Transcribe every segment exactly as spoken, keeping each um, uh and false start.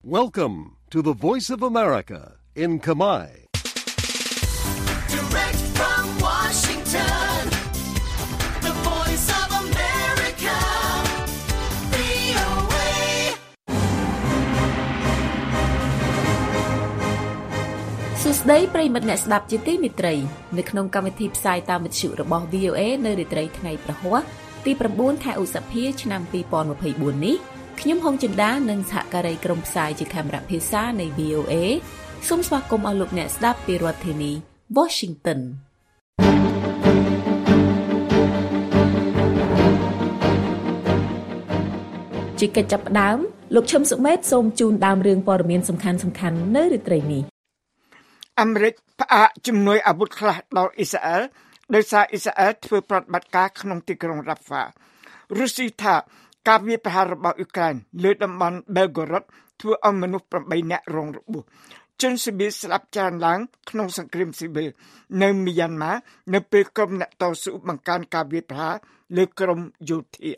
Welcome to the Voice of America in Khmer. Direct from Washington, the Voice of America, វី អូ เอសួស្តីប្រិយមិត្តអ្នកស្ដាប់ជាទីមេត្រីនៅក្នុងកម្មវិធីផ្សាយតាមវិទ្យុរបស់ វី អូ เอ នៅរាត្រីថ្ងៃប្រហ័សទី9ខែឧសភាឆ្នាំ2024នេះខ្ញុំហុងចិន្តានិងសហការីក្រុមផ្សាយជាកាមេរ៉ាភាសានៃ វី អូ เอ សូមស្វាគមន៍អស់លោកអ្នកស្ដាប់ពីរដ្ឋធានី Washington ជាកិច្ចចាប់ផ្ដើមលោកឈឹមសុមេតសូមជូនដើមរឿងព័ត៌មានសំខាន់ៗនៅរាត្រីនេះអាមេរិកផ្អាកជំនួយអាវុធខ្លះដល់អ៊ីស្រាអែលដោយសារអ៊ីស្រាអែលធ្វើប្រតិបត្តិការក្នុងទីក្រុងរ៉ាហ្វារុស្ស៊ីថាការវាយប្រហាររបស់អ៊ុក្រែនលើតំបន់ Belgorod ធ្វើឲ្យមនុស្ស8នាក់រងរបួសជនស៊ីវិលស្លាប់ច្រើនឡើងក្នុងសង្គ្រាមស៊ីវិលនៅមីយ៉ាន់ម៉ានៅពេលក្រុមអ្នកតស៊ូបង្កើនការវាយប្រហារលើក្រុមយោធា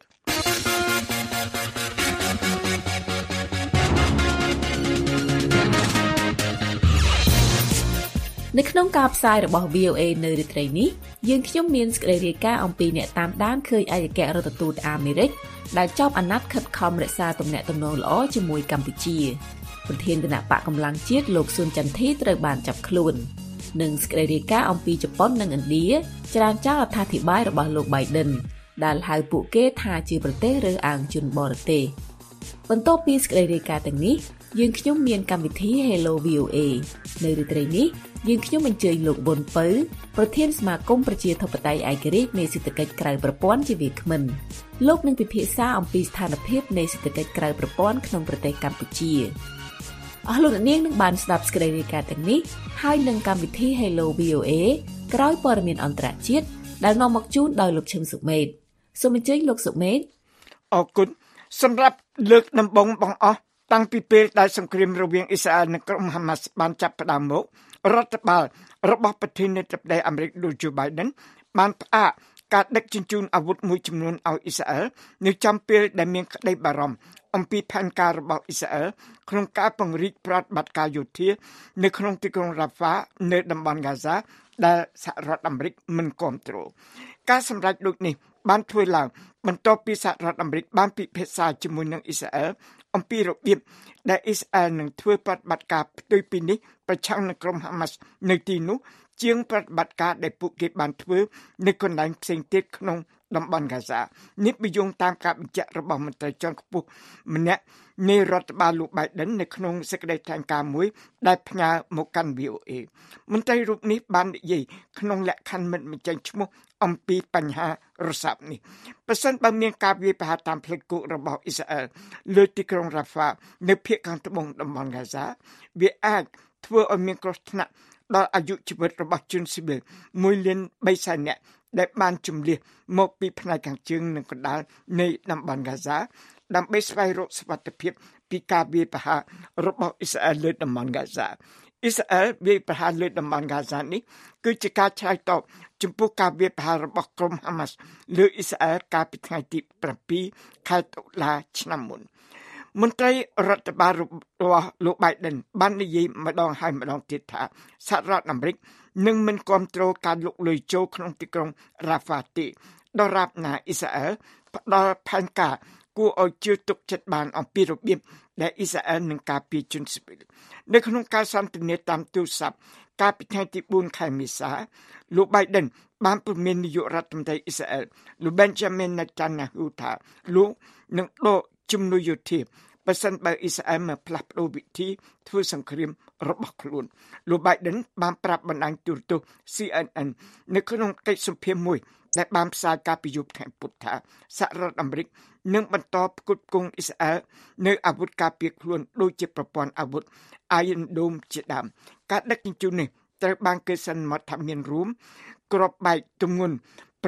នៅក្នុងការផ្សាយរបស់ វី អូ เอ នៅរាត្រីនេះយើងខ្ញុំមានសេចក្តីរាយការណ៍អំពីអ្នកតាមដានឃើញឯកអគ្គរដ្ឋទូតអាមេរិកដែលចោទអាណត្តិខិតខំរក្សាទំនាក់ទំនងល្អជាមួយកម្ពុជាប្រធានគណៈបកកម្លាំងជាតិលោកស៊ុនចន្ទធីត្រូវបានចាប់ខ្លួននិងសេចក្តីរាយការណ៍អំពីជប៉ុននិងឥណ្ឌាច្រានចោលអត្ថាធិប្បាយរបស់លោក Biden ដែលហៅពួកគេថាជាប្រទេសរើសអើងជនបរទេសបន្ទាប់ពីសេចក្តីរាយការណ៍ទាំងនេះយើងខ្ញុំមានកម្មវិធី Hello វី អូ เอ នៅរាត្រីនេះយើងខ្ញុំអញ្ជើញលោកវុនពៅប្រធានសមាគមប្រជាធិបតេយ្យឯករាជ្យនៃសេដ្ឋកិច្ចក្រៅប្រព័ន្ធជាវាគ្មិនលោកនឹងពិភាក្សាអំពីស្ថានភាពនៃសេដ្ឋកិច្ចក្រៅប្រព័ន្ធក្នុងប្រទេសកម្ពុជាអស់លោកអ្នកនាងនឹងបានស្ដាប់សេចក្តីរាយការណ៍ទាំងនេះហើយនឹងកម្មវិធី Hello វី អូ เอ ក្រោយព័ត៌មានអន្តរជាតិដែលនាំមកជូនដោយលោកឈឹមសុមេតសូមអញ្ជើញលោកសុមេតអរគុណសម្រាប់លើកដំបូងបង្អស់តាំងពីពេលដែលសង្គ្រាមរវាងអ៊ីស្រាអែលនិងក្រុមហាម៉ាស់បានចាប់ផ្ដើមមករដ្ឋបាលរបស់ប្រធានាធិបតីអាមេរិកលោក Joe Biden បានផ្អាកការដឹកជញ្ជូនអាវុធមួយចំនួនឲ្យអ៊ីស្រាអែលនៅចំពេលដែលមានក្តីបារម្ភអំពីផែនការរបស់អ៊ីស្រាអែលក្នុងការពង្រីកប្រតិបត្តិការយោធានៅក្នុងទីក្រុង Rafah នៅតំបន់ Gaza ដែលសហរដ្ឋអាមេរិកមិនគាំទ្រការសម្រេចដូចនេះបានធ្វើឡើងបន្ទាប់ពីសហរដ្ឋអាមេរិកបានពិភាក្សាជាមួយនឹងអ៊ីស្រាអែលអំពីរបៀបដែលអ៊ីស្រាអែលនឹងធ្វើប្រតិបត្តិការផ្ទុយពីនេះប្រឆាំងនឹងក្រុមហាម៉ាស់នៅទីនោះជាងប្រតិបត្តិការដែលពួកគេបានធ្វើនៅកន្លែងផ្សេងទៀតក្នុងតំបន់ហ្គាហ្សានេះបញ្យងតាមការបញ្ជាក់របស់មន្ត្រីជាន់ខ្ពស់ម្នាក់នៃរដ្ឋបាលលោក Biden នៅក្នុងសេចក្តីថ្លែងការណ៍មួយដែលផ្ញើមកកាន់ វី អូ เอ មន្ត្រីរូបនេះបាននិយាយក្នុងលក្ខខណ្ឌមិនបញ្ចេញឈ្មោះអំពីបញ្ហារស័ព្ទនេះប្រសិនបើមានការវាយប្រហារតាមផ្លូវគោករបស់អ៊ីស្រាអែលលើទីក្រុង Rafah នៅភាគខាងត្បូងតំបន់ Gaza វាអាចធ្វើឲ្យមានគ្រោះថ្នាក់ដល់អាយុជីវិតរបស់ជនស៊ីវិលមួយលានបីសែននាក់ដែលបានជម្លៀសមកពីផ្នែកខាងជើងនិងកណ្ដាលនៃតំបន់ Gaza ដើម្បីស្វែងរកសុវត្ថិភាពពីការវាយប្រហាររបស់អ៊ីស្រាអែលលើតំបន់ Gaza អ៊ីស្រាអែលវាយប្រហារលើតំបន់ Gaza នេះគឺជាការឆ្លើយតបចំពោះការវាយប្រហាររបស់ក្រុមហាម៉ាស់លើអ៊ីស្រាអែលកាលពីថ្ងៃទី7ខែតុលាឆ្នាំមុនមន្ត្រីរដ្ឋបាលរបស់លោក Biden បាននិយាយម្ដងហើយម្ដងទៀតថាសហរដ្ឋអាមេរិកនឹងមិនគាំទ្រការលុកលុយចូលក្នុងទីក្រុង Rafah ទេដរាបណាអ៊ីស្រាអែលផ្ដល់ផែនការគួរឲ្យជឿទុកចិត្តបានអំពីរបៀបដែលអ៊ីស្រាអែលនឹងការពារជនស៊ីវិលនៅក្នុងការសន្ទនាតាមទូរស័ព្ទកាលពីថ្ងៃទី4ខែមេសាលោក Biden បានព្រមាននាយករដ្ឋមន្ត្រីអ៊ីស្រាអែលលោក Benjamin Netanyahu ថាលោកនឹងដកជំនួយយោធាបើសិនបើអ៊ីស្រាអែលមកផ្លាស់ប្ដូរវិធីធ្វើសង្គ្រាមរបស់ខ្លួនលោក Biden បានប្រាប់បណ្ដាញទូរទស្សន៍ ซี เอ็น เอ็น នៅក្នុងកិច្ចសម្ភាសន៍មួយដែលបានផ្សាយកាលពីយប់ថ្ងៃពុធថាសហរដ្ឋអាមេរិកនឹងបន្តផ្គត់ផ្គង់អ៊ីស្រាអែលនៅអាវុធការពារខ្លួនដូចជាប្រព័ន្ធអាវុធ Iron Dome ជាដើមការដឹកជញ្ជូននេះត្រូវបានគេសន្មតថាមានរួមគ្រាប់បែកទម្ងន់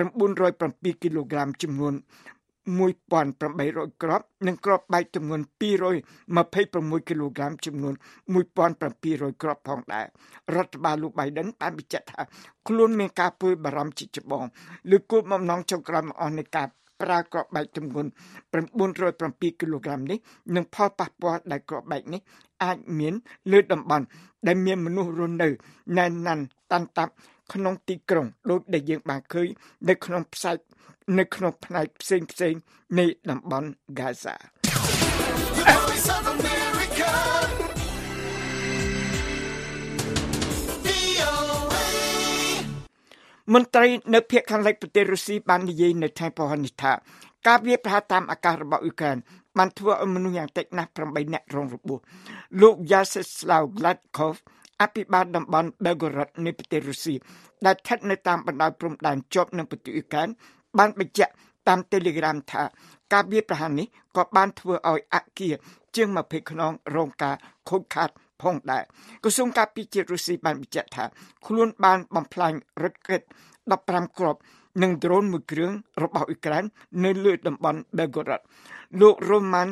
907គីឡូក្រាមចំនួន1800គ្រាប់និងគ្រាប់បែកទម្ងន់226គីឡូក្រាមចំនួន1700គ្រាប់ផងដែររដ្ឋបាលលោក Biden បានបញ្ជាក់ថាខ្លួនមានការព្រួយបារម្ភជាចម្បងលើគោលបំណងចុងក្រោយមកអស់នៃការប្រើគ្រាប់បែកទម្ងន់៩រយប្រាំពីរគីឡូក្រាមនេះនឹងផលប៉ះពាល់ដែលគ្រាប់បែកនេះអាចមានលើតំបន់ដែលមានមនុស្សរស់នៅណែនណាន់តាន់តាប់ក្នុងទីក្រុងដូចដែលយើងបានឃើញនៅក្នុងផ្សាយនៅក្នុងផ្នែកផ្សេងផ្សេងនៃតំបន់ Gaza Voice of America. V O A. មន្ត្រីនៅភាគខាងលិចប្រទេសរុស្ស៊ីបាននិយាយនៅថ្ងៃព្រហស្បតិ៍នេះថាការវាយប្រហារតាមអាកាសរបស់អ៊ុយក្រែនបានធ្វើឲ្យមនុស្សយ៉ាងតិចណាស់ប្រាំបីនាក់រងរបួសលោក Vyacheslav Gladkov អភិបាលតំបន់ Belgorod នៃប្រទេសរុស្ស៊ីដែលស្ថិតនៅតាមបណ្ដោយព្រំដែនជាប់នឹងប្រទេសអ៊ុយក្រែនបានបញ្ជាក់តាម Telegram ថាការវាយប្រហារនេះក៏បានធ្វើឲ្យអគារជាងยี่สิบខ្នងរងការខូចខាតផងដែរក្រសួងការពារជាតិរុស្ស៊ីបានបញ្ជាក់ថាខ្លួនបានបំផ្លាញរ៉ុកកេតដប់ប្រាំគ្រាប់និងដ្រូនមួយគ្រឿងរបស់អ៊ុយក្រែននៅលើតំបន់ Belgorod លោក Roman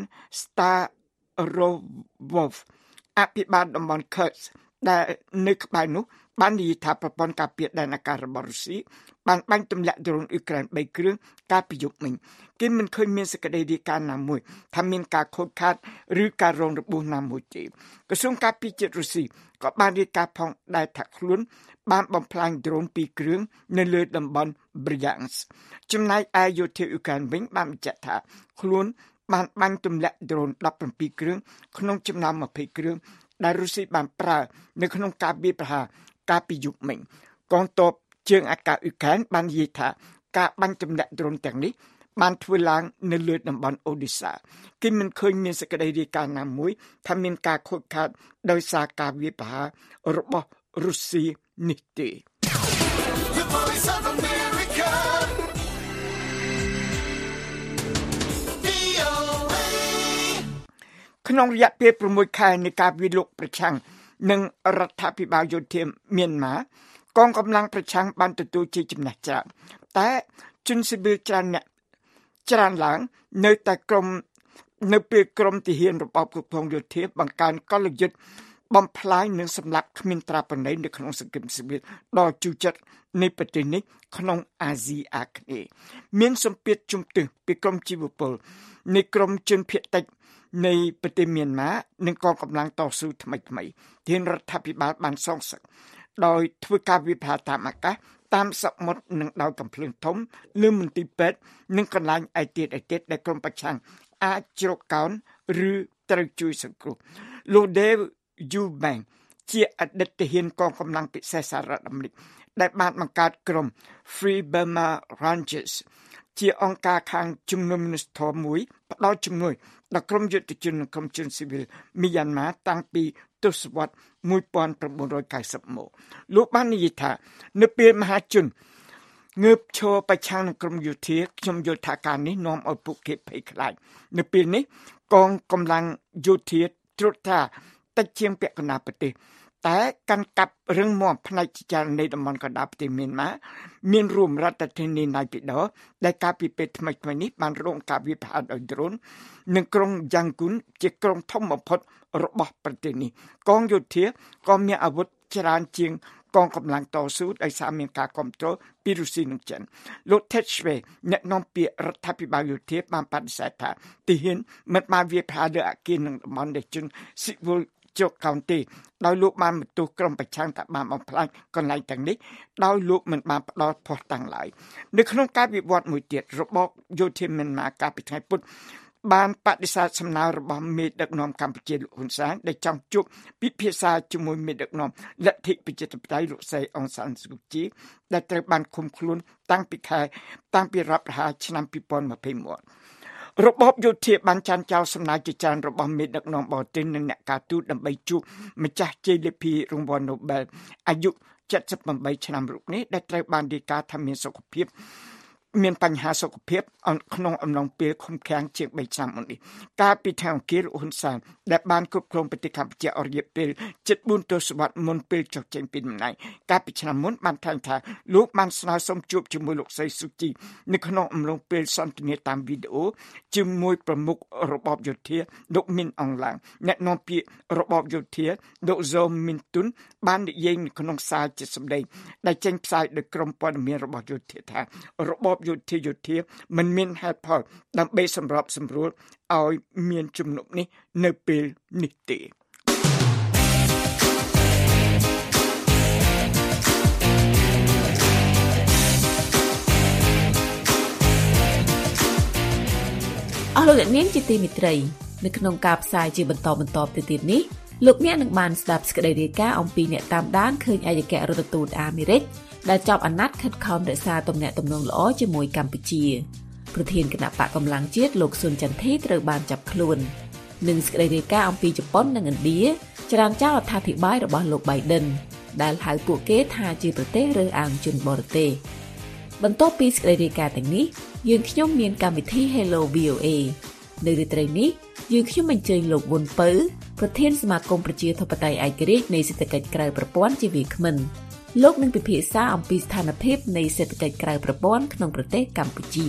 Starovov អភិបាលតំបន់ Kursk ដែលនៅក្បែរនោះបាននិយាយថាប្រព័ន្ធការពារដែនអាកាសរបស់រុស្ស៊ីបានបាញ់ទម្លាក់ដ្រូនអ៊ុយក្រែនបីគ្រឿងកាលពីយប់មិញគេមិនឃើញមានសេចក្តីរាយការណ៍ណាមួយថាមានការខូចខាតឬការរងរបួសណាមួយទេក្រសួងការពារជាតិរុស្ស៊ីក៏បានរាយការណ៍ផងដែរថាខ្លួនបានបំផ្លាញដ្រូនពីរគ្រឿងនៅលើតំបន់ Bryansk ចំណែកឯយោធាអ៊ុយក្រែនវិញបានបញ្ជាក់ថាខ្លួនបានបាញ់ទម្លាក់ដ្រូនដប់ប្រាំពីរគ្រឿងក្នុងចំណោមยี่สิบគ្រឿងដែលរុស្ស៊ីបានប្រើនៅក្នុងការវាយប្រហារកាលពីយប់មិញកងទ័ពជើងអាកាសអ៊ុយក្រែនបាននិយាយថាការបាញ់ទម្លាក់ដ្រូនទាំងនេះបានធ្វើឡើងនៅលើតំបន់អូឌីសាគេមិនឃើញមានសេចក្តីរាយការណ៍ណាមួយថាមានការខូចខាតដោយសារការវាយប្រហាររបស់រុស្ស៊ីនេះទេ The Voice of America. V O A. ក្នុងរយៈពេល៦ខែនៃការវាយលុកប្រឆាំងនឹងរដ្ឋាភិបាលយោធាមីយ៉ាន់ម៉ាកងកម្លាំងប្រឆាំងបានទទួលជ័យជំនះច្រើនតែជនស៊ីវិលច្រើនអ្នកច្រើនឡើងនៅតែក្រុមនៅពេលក្រុមទាហានរបបគ្រប់គ្រងយោធាបង្កើនកលយុទ្ធបំផ្លាញនិងសម្លាប់គ្មានត្រាប្រណីនៅក្នុងសង្គមស៊ីវិលដ៏ជូរចត់នៃប្រទេសនេះក្នុងអាស៊ីអាគ្នេយ៍មានសម្ពាធជំទាស់ពីក្រុមជីវពលនៃក្រុមជនភៀសតិចនៃប្រទេសមីយ៉ាន់ម៉ានិងកងកម្លាំងតស៊ូថ្មីថ្មីធានរដ្ឋាភិបាលបានសងសឹកដោយធ្វើការវិភាគតាមអាកាសតាមសមុទ្រនិងដោយកំភ្លើងធំលើមន្ទីរពេទ្យនិងកន្លែងឯទៀតឯទៀតដែលក្រុមប្រឆាំងអាចជ្រកកោនឬត្រូវជួយសង្គ្រោះលោក Dave Eubank ជាអតីតទាហានកងកម្លាំងពិសេសសហរដ្ឋអាមេរិកដែលបានបង្កើតក្រុម Free Burma Rangers ជាអង្គការខាងជំនុំមនុស្សធម៌មួយផ្ដល់ជំនួយដល់ក្រុមយុទ្ធជននិងក្រុមជនស៊ីវិលមីយ៉ាន់ម៉ាតាំងពីទសវត្សរ៍nineteen ninetyមកលោកបាននិយាយថានៅពេលមហាជនងើបឈរប្រឆាំងនឹងក្រុមយោធាខ្ញុំយល់ថាការនេះនាំឲ្យពួកគេភ័យខ្លាចនៅពេលនេះកងកម្លាំងយោធាត្រួតត្រាតិចជាងពាក់កណ្ដាលប្រទេសតែកាន់កាប់រឹងមាំផ្នែកជាច្រើននៃតំបន់កណ្ដាលប្រទេសមីយ៉ាន់ម៉ាមានរួមរដ្ឋធានីណៃពីដោដែលកាលពីពេលថ្មីៗនេះបានរងការវាយប្រហារដោយដ្រូននិងក្រុងយ៉ាងគូនជាក្រុងធំបំផុតរបស់ប្រទេសនេះកងយោធាក៏មានអាវុធច្រើនជាងកងកម្លាំងតស៊ូដោយសារមានការគ្រប់គ្រងពីរុស្ស៊ីនិងចិនលោក Ted Schwe អ្នកនាំពាក្យរដ្ឋាភិបាលយោធាបានបដិសេធថាទាហានមិនបានវាយប្រហារលើអគារនិងតំបន់ដែលជនស៊ីវិលជោគកោនទេដោយលោកបានបន្ទោសក្រុមប្រឆាំងថាបានបំផ្លាញកន្លែងទាំងនេះដោយលោកមិនបានផ្ដល់ភស្តុតាងឡើយនៅក្នុងការវិវត្តមួយទៀតរបបយោធាមីយ៉ាន់ម៉ាកាលពីថ្ងៃពុធបានបដិសេធសំណើរបស់មេដឹកនាំកម្ពុជាលោកហ៊ុនសែនដែលចង់ជួបពិភាក្សាជាមួយមេដឹកនាំលទ្ធិប្រជាធិបតេយ្យលោកស្រីអ៊ុងសានស៊ូជីដែលត្រូវបានឃុំខ្លួនតាំងពីខែតាំងពីរដ្ឋប្រហារឆ្នាំtwo thousand twentyមករបបយោធាបានចាញ់ចោលសំណើជាច្រើនរបស់មេដឹកនាំបរទេសនិងអ្នកការទូតដើម្បីជួបម្ចាស់ជ័យលាភីរង្វាន់ Nobel អាយុseventy-eightឆ្នាំរូបនេះដែលត្រូវបានរាយការណ៍ថាមានសុខភាពមានបញ្ហាសុខភាពក្នុងអំឡុងពេលឃុំឃាំងជាងthreeឆ្នាំមុននេះកាលពីថ្ងៃអង្គារលោកហ៊ុនសែនដែលបានគ្រប់គ្រងប្រទេសកម្ពុជាអស់រយៈពេលseventy-fourទសវត្សរ៍មុនពេលចុះចេញពីតំណែងកាលពីឆ្នាំមុនបានថ្លែងថាលោកបានស្នើសុំជួបជាមួយលោកស្រីស៊ូជីនៅក្នុងអំឡុងពេលសន្ទនាតាមវីដេអូជាមួយប្រមុខរបបយោធាលោកមីនអងឡាងអ្នកនាំពាក្យរបបយោធាលោកហ្សូមីនទុនបាននិយាយនៅក្នុងសារជាសម្ដែងដែលចេញផ្សាយដោយក្រុមព័ត៌មានរបស់យោធាថារបបយោធាយោធាមិនមានហេតុផលដើម្បីសម្របសម្រួលឲ្យមានជំនុំនេះនៅពេលនេះទេអស់លោកអ្នកនាងជាទីមេត្រីនៅក្នុងការផ្សាយជាបន្តបន្ទាប់ទៅទៀតនេះលោកអ្នកនឹងបានស្ដាប់សេចក្តីរាយការណ៍អំពីអ្នកតាមដានឃើញឯកអគ្គរដ្ឋទូតអាមេរិកដែលជាប់អាណត្តិខិតខំរក្សាទំនាក់ទំនងល្អជាមួយកម្ពុជាប្រធានគណៈបកកម្លាំងជាតិលោកស៊ុនចន្ទធីត្រូវបានចាប់ខ្លួននិងសេចក្តីរាយការណ៍អំពីជប៉ុននិងឥណ្ឌាចរានចោលរដ្ឋាភិបាលរបស់លោក Biden ដែលហៅពួកគេថាជាប្រទេសរើសអើងជនបរទេសបន្ទាប់ពីសេចក្តីរាយការណ៍ទាំងនេះយើងខ្ញុំមានកម្មវិធី Hello វី អូ เอ នៅរាត្រីនេះយើងខ្ញុំអញ្ជើញលោកវុនពៅប្រធានសមាគមប្រជាធិបតេយ្យឯករាជ្យនៃសេដ្ឋកិច្ចក្រៅប្រព័ន្ធជាវាគ្មិនលោកនឹងពិភាក្សាអំពីស្ថានភាពនៃសេដ្ឋកិច្ចក្រៅប្រព័ន្ធក្នុងប្រទេសកម្ពុជា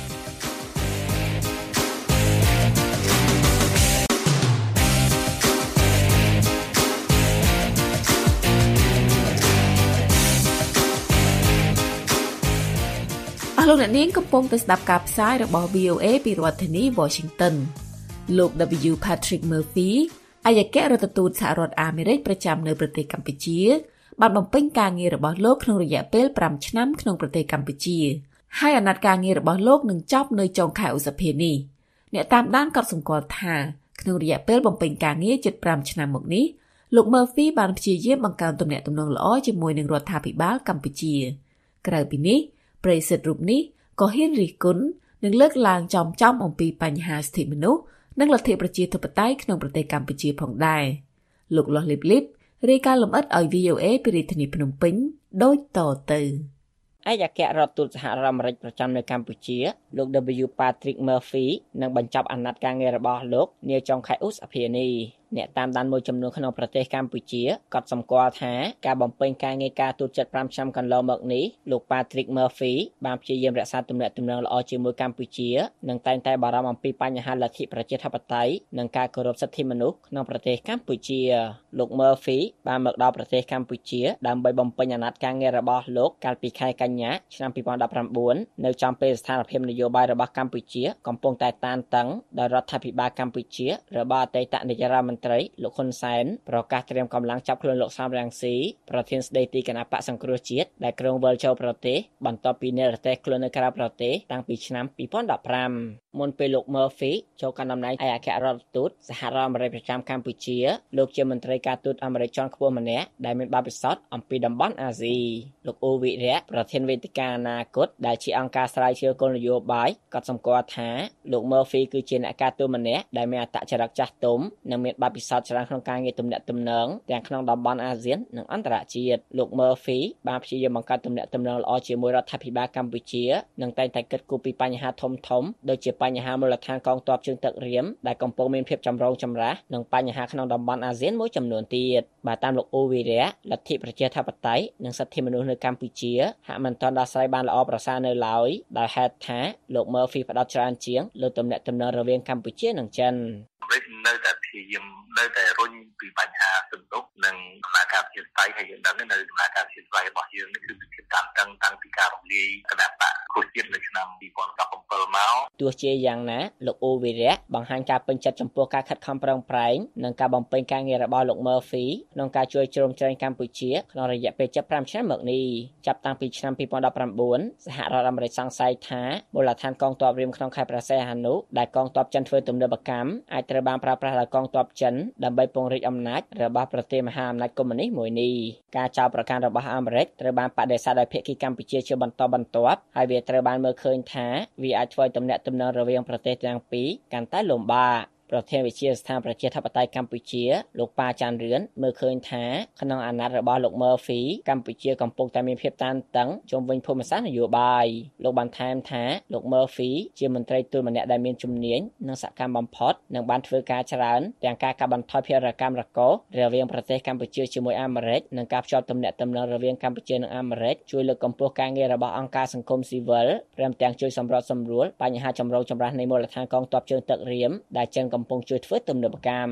អស់លោកអ្នកនាងកំពុងតែស្ដាប់ការផ្សាយរបស់ វី អូ เอ ពីរដ្ឋធានី Washington លោក W Patrick Murphy ឯកអគ្គរដ្ឋទូតសហរដ្ឋអាមេរិកប្រចាំនៅប្រទេសកម្ពុជាបានបំពេញការងាររបស់លោកក្នុងរយៈពេលប្រាំឆ្នាំក្នុងប្រទេសកម្ពុជាហើយអាណត្តិការងាររបស់លោកនឹងចប់នៅចុងខែឧសភានេះអ្នកតាមដានកត់សម្គាល់ថាក្នុងរយៈពេលបំពេញការងារជិតប្រាំឆ្នាំមកនេះលោក Murphy បានព្យាយាមបង្កើនទំនាក់ទំនងល្អជាមួយនឹងរដ្ឋាភិបាលកម្ពុជាក្រៅពីនេះប្រិយសិទ្ធិរូបនេះក៏ហ៊ានរិះគន់និងលើកឡើងចំចំអំពីបញ្ហាសិទ្ធិមនុស្សនិងលទ្ធិប្រជាធិបតេយ្យក្នុងប្រទេសកម្ពុជាផងដែរលោកលាស់លីបលីបរាយការណ៍លម្អិតឲ្យ វី អូ เอ ពីរាជធានីភ្នំពេញដូចតទៅឯកអគ្គរដ្ឋទូតសហរដ្ឋអាមេរិកប្រចាំនៅកម្ពុជាលោក W Patrick Murphy នឹងបញ្ចប់អាណត្តិការងាររបស់លោកនាចុងខែឧសភានេះអ្នកតាមដានមួយចំនួនក្នុងប្រទេសកម្ពុជាកត់សម្គាល់ថាការបំពេញការងារការទូតជិតប្រាំឆ្នាំកន្លងមកនេះលោក Patrick Murphy បានព្យាយាមរក្សាទំនាក់ទំនងល្អជាមួយកម្ពុជានិងតែងតែបារម្ភអំពីបញ្ហាលទ្ធិប្រជាធិបតេយ្យនិងការគោរពសិទ្ធិមនុស្សក្នុងប្រទេសកម្ពុជាលោក Murphy បានមកដល់ប្រទេសកម្ពុជាដើម្បីបំពេញអាណត្តិការងាររបស់លោកកាលពីខែកញ្ញាឆ្នាំពីរពាន់ដប់ប្រាំបួននៅចំពេលស្ថានភាពនយោបាយរបស់កម្ពុជាកំពុងតែតានតឹងដោយរដ្ឋាភិបាលកម្ពុជារបស់អតីតនាយករដ្ឋមន្ត្រីលោកហ៊ុនសែនប្រកាសត្រៀមកម្លាំងចាប់ខ្លួនលោកសំរងស៊ីប្រធានស្ដីទីគណៈបកសង្គ្រោះជាតិដែលក្រុងវិលចូលប្រទេសបន្ទាប់ពីនិរទេសខ្លួននៅក្រៅប្រទេសតាំងពីឆ្នាំពីរពាន់ដប់ប្រាំមុនពេលលោក Murphy ចូលកាន់តំណែងឯកអគ្គរដ្ឋទូតសហរដ្ឋអាមេរិកប្រចាំកម្ពុជាលោកជាមន្ត្រីការទូតអាមេរិកជាន់ខ្ពស់ម្នាក់ដែលមានបទពិសោធន៍អំពីតំបន់អាស៊ីលោកអូវិរៈប្រធានវេទិកាអនាគតដែលជាអង្គការស្រាវជ្រាវគោលនយោបាយកត់សម្គាល់ថាលោក Murphy គឺជាអ្នកការទូតម្នាក់ដែលមានអត្តចរិតចាស់ទុំនិងមានបទពិសោធន៍ច្រើនក្នុងការងារទំនាក់ទំនងទាំងក្នុងតំបន់អាស៊ាននិងអន្តរជាតិលោក Murphy បានព្យាយាមបង្កើតទំនាក់ទំនងល្អជាមួយរដ្ឋាភិបាលកម្ពុជានិងតែងតែគិតគូរពីបញ្ហាធំធំដូចជាបញ្ហាមូលដ្ឋានកងទ័ពជើងទឹករៀមដែលកំពុងមានភាពចម្រូងចម្រាសនិងបញ្ហាក្នុងតំបន់អាស៊ានមួយចំនួនទៀតបាទតាមលោកអូវីរៈលទ្ធិប្រជាធិបតេយ្យនិងសិទ្ធិមនុស្សនៅកម្ពុជាហាក់មិនទាន់ដោះស្រាយបានល្អប្រសើរនៅឡើយដោយហេតុថាលោក Murphy ផ្ដោតច្រើនជាងលើទំនាក់ទំនងរវាងកម្ពុជានិងចិននៅតែព្យាយាមនៅតែរុញពីបញ្ហាសន្ទុះនិងដំណើរការជាស្ថិរហើយយើងដឹងនៅដំណើរការជាស្ថិររបស់យើងនេះគឺមានភាពតានតឹងតាំងពីការរំលាយគណៈបកគ្រោះជាតិនៅឆ្នាំពីរពាន់ដប់ប្រាំមកទោះជាយ៉ាងណាលោកអូវិរៈបង្ហាញការពេញចិត្តចំពោះការខិតខំប្រឹងប្រែងនិងការបំពេញការងាររបស់លោក Murphy ក្នុងការជួយជ្រោមជ្រែងកម្ពុជាក្នុងរយៈពេលជិតប្រាំឆ្នាំមកនេះចាប់តាំងពីឆ្នាំពីរពាន់ដប់ប្រាំបួនសហរដ្ឋអាមេរិកសង្ស័យថាមូលដ្ឋានកងទ័ពរៀមក្នុងខេត្តព្រះសីហនុដែលកងទ័ពចិនធ្វើទំនើបកម្មអាចត្រូវបានប្រើប្រាស់ដោយកងទ័ពចិនដើម្បីពង្រីកអំណាចរបស់ប្រទេសមហាអំណាចកុម្មុយនីសមួយនេះការចោទប្រកាន់របស់អាមេរិកត្រូវបានបដិសេធដោយភាគីកម្ពុជាជាបន្តបន្ទាប់ហើយវាត្រូវបានមើលឃើញថាវាអាចធ្វើឲ្យទំនាក់ទំនងរវាងប្រទេសទាំងពីរកាន់តែលំបាកប្រធានវិទ្យាស្ថានប្រជាធិបតេយ្យកម្ពុជាលោកប៉ាចាន់រឿនមើលឃើញថាក្នុងអាណត្តិរបស់លោក Murphy កម្ពុជាកំពុងតែមានភាពតានតឹងជុំវិញភូមិសាស្ត្រនយោបាយលោកបានថែមថាលោក Murphy ជាមន្ត្រីទូតម្នាក់ដែលមានជំនាញនិងសកម្មបំផុតនិងបានធ្វើការច្រើនទាំងការកាត់បន្ថយភារកម្មរកោសរវាងប្រទេសកម្ពុជាជាមួយអាមេរិកនិងការភ្ជាប់ទំនាក់ទំនងរវាងកម្ពុជានិងអាមេរិកជួយលើកកម្ពស់ការងាររបស់អង្គការសង្គមស៊ីវិលព្រមទាំងជួយសម្របសម្រួលបញ្ហាចម្រូងចម្រាសនៃមូលដ្ឋានកងទ័ពជើងទឹករៀមដែលចិនកំពុងជួយធ្វើទំនើបកម្ម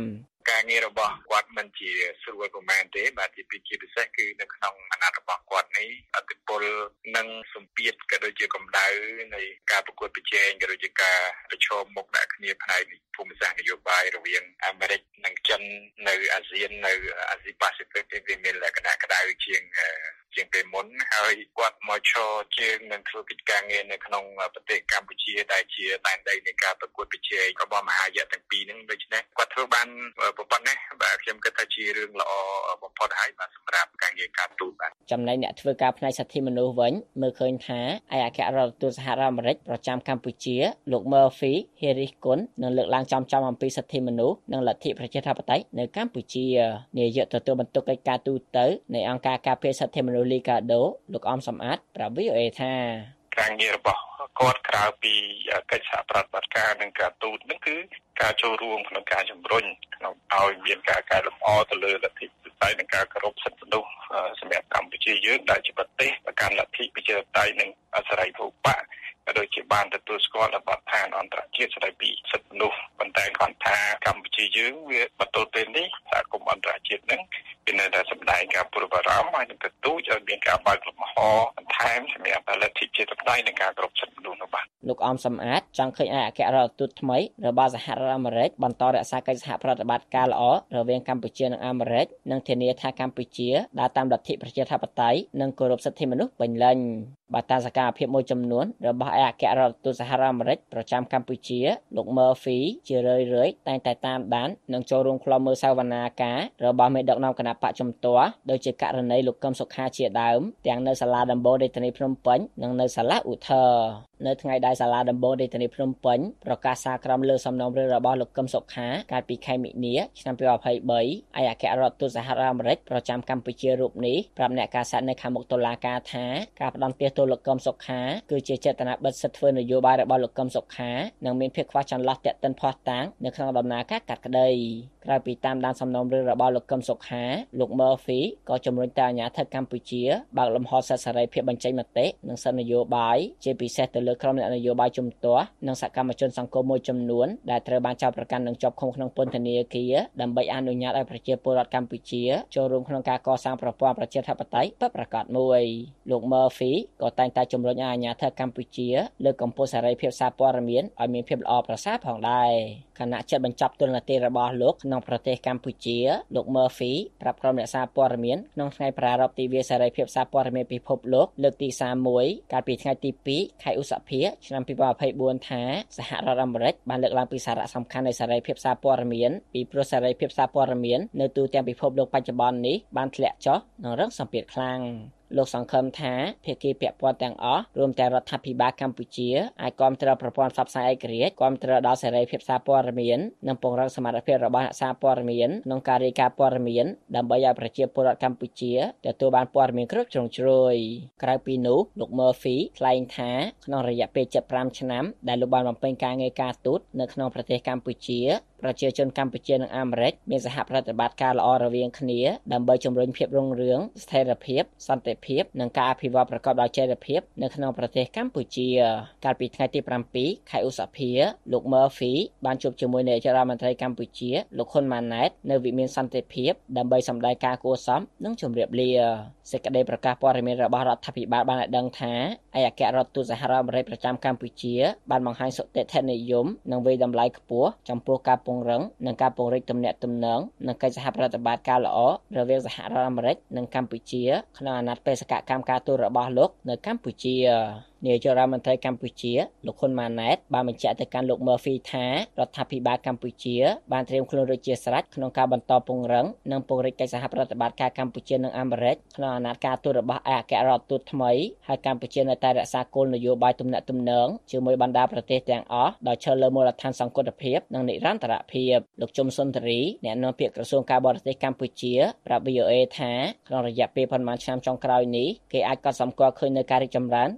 ការងាររបស់គាត់មិនជាស្រួលប្រមាណទេបាទជាពិសេសគឺនៅក្នុងអាណត្តិរបស់គាត់នេះអតិពលនិងសម្ពាធក៏ដូចជាកម្ដៅនៃការប្រកួតប្រជែងក៏ដូចជាការប្រឈមមុខដាក់គ្នាផ្នែកភូមិសាស្ត្រនយោបាយរវាងអាមេរិកនិងចិននៅអាស៊ាននៅអាស៊ីប៉ាស៊ីហ្វិកវាមានលក្ខណៈក្តៅជាងជាងពេលមុនហើយគាត់មកឈរជើងនឹងធ្វើកិច្ចការងារនៅក្នុងប្រទេសកម្ពុជាដែលជាដែនដីនៃការប្រកួតប្រជែងរបស់មហាយៈទាំងពីរហ្នឹងដូច្នេះគាត់ធ្វើបានប៉ុណ្ណេះបាទខ្ញុំគិតថាជារឿងល្អបំផុតហើយបាទសម្រាប់ការងារការទូតបាទចំណែកអ្នកធ្វើការផ្នែកសិទ្ធិមនុស្សវិញមើលឃើញថាឯកអគ្គរដ្ឋទូតសហរដ្ឋអាមេរិកប្រចាំកម្ពុជាលោក Murphy Harris គុណនឹងលើកឡើងចំចំអំពីសិទ្ធិមនុស្សនិងលទ្ធិប្រជាធិបតេយ្យនៅកម្ពុជានាយកទទួលបន្ទុកកិច្ចការទូតនៃអង្គការការពារសិទ្ធិមនុស្ស Liga do លោកអមសំអាតប្រាប់ V O A ថាការងាររបស់គាត់ក្រៅពីកិច្ចសហប្រតិបត្តិការនិងការទូតនោះគឺការចូលរួមក្នុងការជំរុញក្នុងឲ្យមានការកែលម្អទៅលើលទ្ធិប្រជាធិបតេយ្យនិងការគោរពសិទ្ធិមនុស្សសម្រាប់កម្ពុជាយើងដែលជាប្រទេសប្រកាន់លទ្ធិប្រជាធិបតេយ្យនិងអសេរីភូប៉ាក៏ដូចជាបានទទួលស្គាល់បទដ្ឋានអន្តរជាតិស្តីពីសិទ្ធិមនុស្សប៉ុន្តែគាត់ថាកម្ពុជាយើងវាបន្ទល់ពេលនេះសហគមន៍អន្តរជាតិនឹងគឺនៅតែសម្ដែងការព្រួយបារម្ភហើយនឹងទទូចឲ្យមានការបើកលំហបន្ថែមសម្រាប់លទ្ធិប្រជាធិបតេយ្យនិងការគោរពសិទ្ធិមនុស្សនោះបាទលោកអមសំអាតចង់ឃើញឯកអគ្គរដ្ឋទូតថ្មីរបស់សហរដ្ឋអាមេរិកបន្តរក្សាកិច្ចសហប្រតិបត្តិការល្អរវាងកម្ពុជានិងអាមេរិកនិងធានាថាកម្ពុជាដើរតាមលទ្ធិប្រជាធិបតេយ្យនិងគោរពសិទ្ធិមនុស្សពេញលេញបាទតាមសកម្មភាពមួយចំនួនរបស់ឯកអគ្គរដ្ឋទូតសហរដ្ឋអាមេរិកប្រចាំកម្ពុជាលោក Murphy ជារឿយៗតែងតែតាមដាននិងចូលរួមខ្លុំមើលសវនាការរបស់មេដឹកនាំគណៈបកជំទាស់ដូចជាករណីលោកកឹមសុខាជាដើមទាំងនៅសាលាដំបូងរាជធានីភ្នំពេញនិងនៅសាលាឧទ្ធរនៅថ្ងៃដែលសាលាដំបូងរាជធានីភ្នំពេញប្រកាសសារក្រមលើសំណុំរឿងរបស់លោកកឹមសុខាកាលពីខែមិនិនាឆ្នាំពីរពាន់ยี่สิบสามឯកអគ្គរដ្ឋទូតសហរដ្ឋអាមេរិកប្រចាំកម្ពុជារូបនេះប្រាប់អ្នកការសែននៅខាងមុខតុលាការថាការផ្ដន្ទាទោសលោកកឹមសុខាគឺជាចេតនាបិទសិទ្ធិធ្វើនយោបាយរបស់លោកកឹមសុខានិងមានភាពខ្វះចន្លោះតាក់ទិនភ័ស្តុតាងនៅក្នុងដំណើរការកាត់ក្តីក្រៅពីតាមដានសំណុំរឿងរបស់លោកកឹមសុខាលោក Murphy ក៏ជំរុញទៅអាជ្ញាធរកម្ពុជាបើកលំហសិទ្ធិសេរីភាពបញ្ចេញមតិនិងសិទ្ធិនយោបាយជាពិសេសទៅលើក្រុមអ្នកនយោបាយជំទាស់និងសកម្មជនសង្គមមួយចំនួនដែលត្រូវបានចោទប្រកាន់និងជាប់ឃុំក្នុងពន្ធនាគារដើម្បីអនុញ្ញាតឲ្យប្រជាពលរដ្ឋកម្ពុជាចូលរួមក្នុងការកសាងប្រព័ន្ធប្រជាធិបតេយ្យពិតប្រាកដមួយលោក Murphy ក៏តែងតែជំរុញឲ្យអាជ្ញាធរកម្ពុជាលើកកម្ពស់សេរីភាពសារព័ត៌មានឲ្យមានភាពល្អប្រសើរផងដែរខណៈចិត្តបញ្ចប់ទូរននីតិរបស់លោកក្នុងប្រទេសកម្ពុជាលោក Murphy ប្រាប់ក្រុមអ្នកសារព័ត៌មានក្នុងថ្ងៃប្រារព្ធទិវាសេរីភាពសារព័ត៌មានពិភពលោកលើកទីសាមមួយកាលពីថ្ងៃទីពីរខែឧសភាឆ្នាំពីរពាន់ยี่สิบสี่ថាសហរដ្ឋអាមេរិកបានលើកឡើងពីសារៈសំខាន់នៃសេរីភាពសារព័ត៌មានពីព្រោះសេរីភាពសារព័ត៌មាននៅទូទាំងពិភពលោកបច្ចុប្បន្ននេះបានធ្លាក់ចុះនិងរងសម្ពាធខ្លាំងលោកសង្ឃឹមថាភាគីពាក់ព័ន្ធទាំងអស់រួមទាំងរដ្ឋាភិបាលកម្ពុជាអាចគាំទ្រប្រព័ន្ធផ្សព្វផ្សាយឯករាជ្យគាំទ្រដល់សេរីភាពសារព័ត៌មាននិងពង្រឹងសមត្ថភាពរបស់អ្នកសារព័ត៌មានក្នុងការរាយការណ៍ព័ត៌មានដើម្បីឲ្យប្រជាពលរដ្ឋកម្ពុជាទទួលបានព័ត៌មានគ្រប់ជ្រុងជ្រោយក្រៅពីនោះលោក Murphy ថ្លែងថាក្នុងរយៈពេលជិតห้าឆ្នាំដែលលោកបានបំពេញការងារការទូតនៅក្នុងប្រទេសកម្ពុជាប្រជាជនកម្ពុជានិងអាមេរិកមានសហប្រតិបត្តិការល្អរវាងគ្នាដើម្បីជំរុញភាពរុងរឿងស្ថិរភាពសន្តិភាពនិងការអភិវឌ្ឍប្រកបដោយចីរភាពនៅក្នុងប្រទេសកម្ពុជាកាលពីថ្ងៃទីប្រាំពីរខែឧសភាលោក Murphy បានជួបជាមួយនាយករដ្ឋមន្ត្រីកម្ពុជាលោកហ៊ុនម៉ាណែតនៅវិមានសន្តិភាពដើម្បីសម្ដែងការគួរសមនិងជម្រាបលាសេចក្តីប្រកាសព័ត៌មានរបស់រដ្ឋាភិបាលបានឲ្យដឹងថាឯកអគ្គរដ្ឋទូតសហរដ្ឋអាមេរិកប្រចាំកម្ពុជាបានបង្ហាញសុតិធិនិយមនិងវិតម្លៃខ្ពស់ចំពោះការពង្រឹងនិងការពង្រីកទំនាក់ទំនងនិងកិច្ចសហប្រតិបត្តិការល្អរវាងសហរដ្ឋអាមេរិកនិងកម្ពុជាក្នុងអាណត្តិបេសកកម្មការទូតរបស់លោកនៅកម្ពុជានាយករដ្ឋមន្ត្រីកម្ពុជាលោកហ៊ុនម៉ាណែតបានបញ្ជាក់ទៅកាន់លោក Murphy ថារដ្ឋាភិបាលកម្ពុជាបានត្រៀមខ្លួនរួចជាស្រេចក្នុងការបន្តពង្រឹងនិងពង្រីកកិច្ចសហប្រតិបត្តិការកម្ពុជានិងអាមេរិកក្នុងអាណត្តិការទូតរបស់ឯកអគ្គរដ្ឋទូតថ្មីហើយកម្ពុជានៅតែរក្សាគោលនយោបាយទំនាក់ទំនងជាមួយបណ្ដាប្រទេសទាំងអស់ដោយឈលលើមូលដ្ឋានសង្គមភាពនិងនិរន្តរភាពលោកជុំសុនទ្រីអ្នកនាំពាក្យក្រសួងការបរទេសកម្ពុជាប្រាប់ V O A ថាក្នុងរយៈពេលប៉ុន្មានឆ្នាំចុងក្រោយនេះគេអាចកត់សម្គាល់ឃើញនៅការរីកចម្រើនគួរឲ្យកត់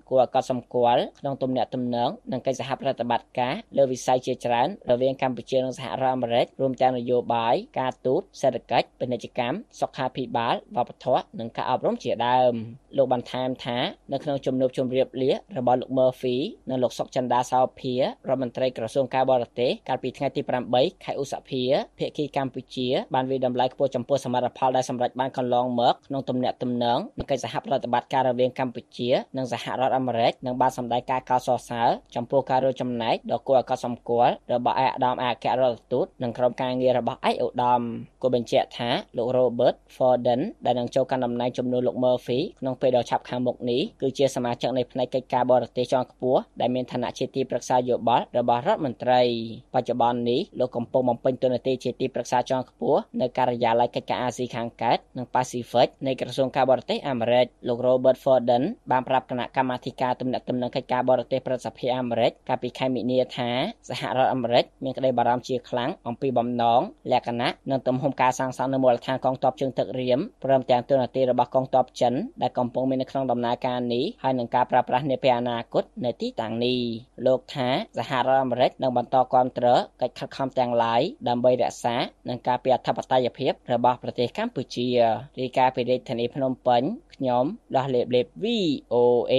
សម្គាល់ក្នុងទំនាក់ទំនងនិងកិច្ចសហប្រតិបត្តិការលើវិស័យជាច្រើនរវាងកម្ពុជានិងសហរដ្ឋអាមេរិករួមទាំងនយោបាយការទូតសេដ្ឋកិច្ចពាណិជ្ជកម្មសុខាភិបាលវប្បធម៌និងការអប់រំជាដើមលោកបានថែមថានៅក្នុងជំនួបជម្រាបលារបស់លោក Murphy និងលោកសុកចិន្តាសោភារដ្ឋមន្ត្រីក្រសួងការបរទេសកាលពីថ្ងៃទីប្រាំបីខែឧសភាភាគីកម្ពុជាបានវិតម្លៃខ្ពស់ចំពោះសមិទ្ធផលដែលសម្រេចបានកន្លងមកក្នុងទំនាក់ទំនងនៃកិច្ចសហប្រតិបត្តិការរវាងកម្ពុជានិងសហរដ្ឋអាមេរិកនិងបានសម្ដែងការកោតសរសើរចំពោះការរួមចំណែកដ៏គួរឲ្យកត់សម្គាល់របស់ឯកឧត្តមអគ្គរដ្ឋទូតនិងក្រុមការងាររបស់ឯកឧត្តមគូបញ្ជាក់ថាលោក Robert Forden ដែលនឹងចូលកាន់តំណែងជំនួសលោក Murphy ក្នុងពេលដ៏ឆាប់ខាងមុខនេះគឺជាសមាជិកនៃផ្នែកកិច្ចការបរទេសជាន់ខ្ពស់ដែលមានឋានៈជាទីប្រឹក្សាយោបល់របស់រដ្ឋមន្ត្រីបច្ចុប្បន្ននេះលោកកំពុងបំពេញតួនាទីជាទីប្រឹក្សាជាន់ខ្ពស់នៅការិយាល័យកិច្ចការអាស៊ីខាងកើតនិងប៉ាស៊ីហ្វិកនៃក្រសួងការបរទេសអាមេរិកលោក Robert Forden បានប្រាប់គណៈកម្មាធិការទំនាក់ទំនងកិច្ចការបរទេសប្រតិសភាអាមេរិកកាលពីខែមីនាថាសហរដ្ឋអាមេរិកមានក្តីបារម្ភជាខ្លាំងអំពីបំណងលក្ខណៈនិងទំហំការសាងសង់នៅមូលដ្ឋានកងទ័ពជើងទឹករៀមព្រមទាំងតួនាទីរបស់កងទ័ពចិនដែលកំពុងមាននៅក្នុងដំណើរការនេះហើយនឹងការប្រើប្រាស់នាពេលអនាគតនៅទីតាំងនេះលោកថាសហរដ្ឋអាមេរិកនឹងបន្តគាំទ្រកិច្ចខិតខំទាំងឡាយដើម្បីរក្សានិងការពារអធិបតេយ្យភាពរបស់ប្រទេសកម្ពុជារាយការណ៍ពីរាជធានីភ្នំពេញខ្ញុំដោះលេបលេប វី អូ เอ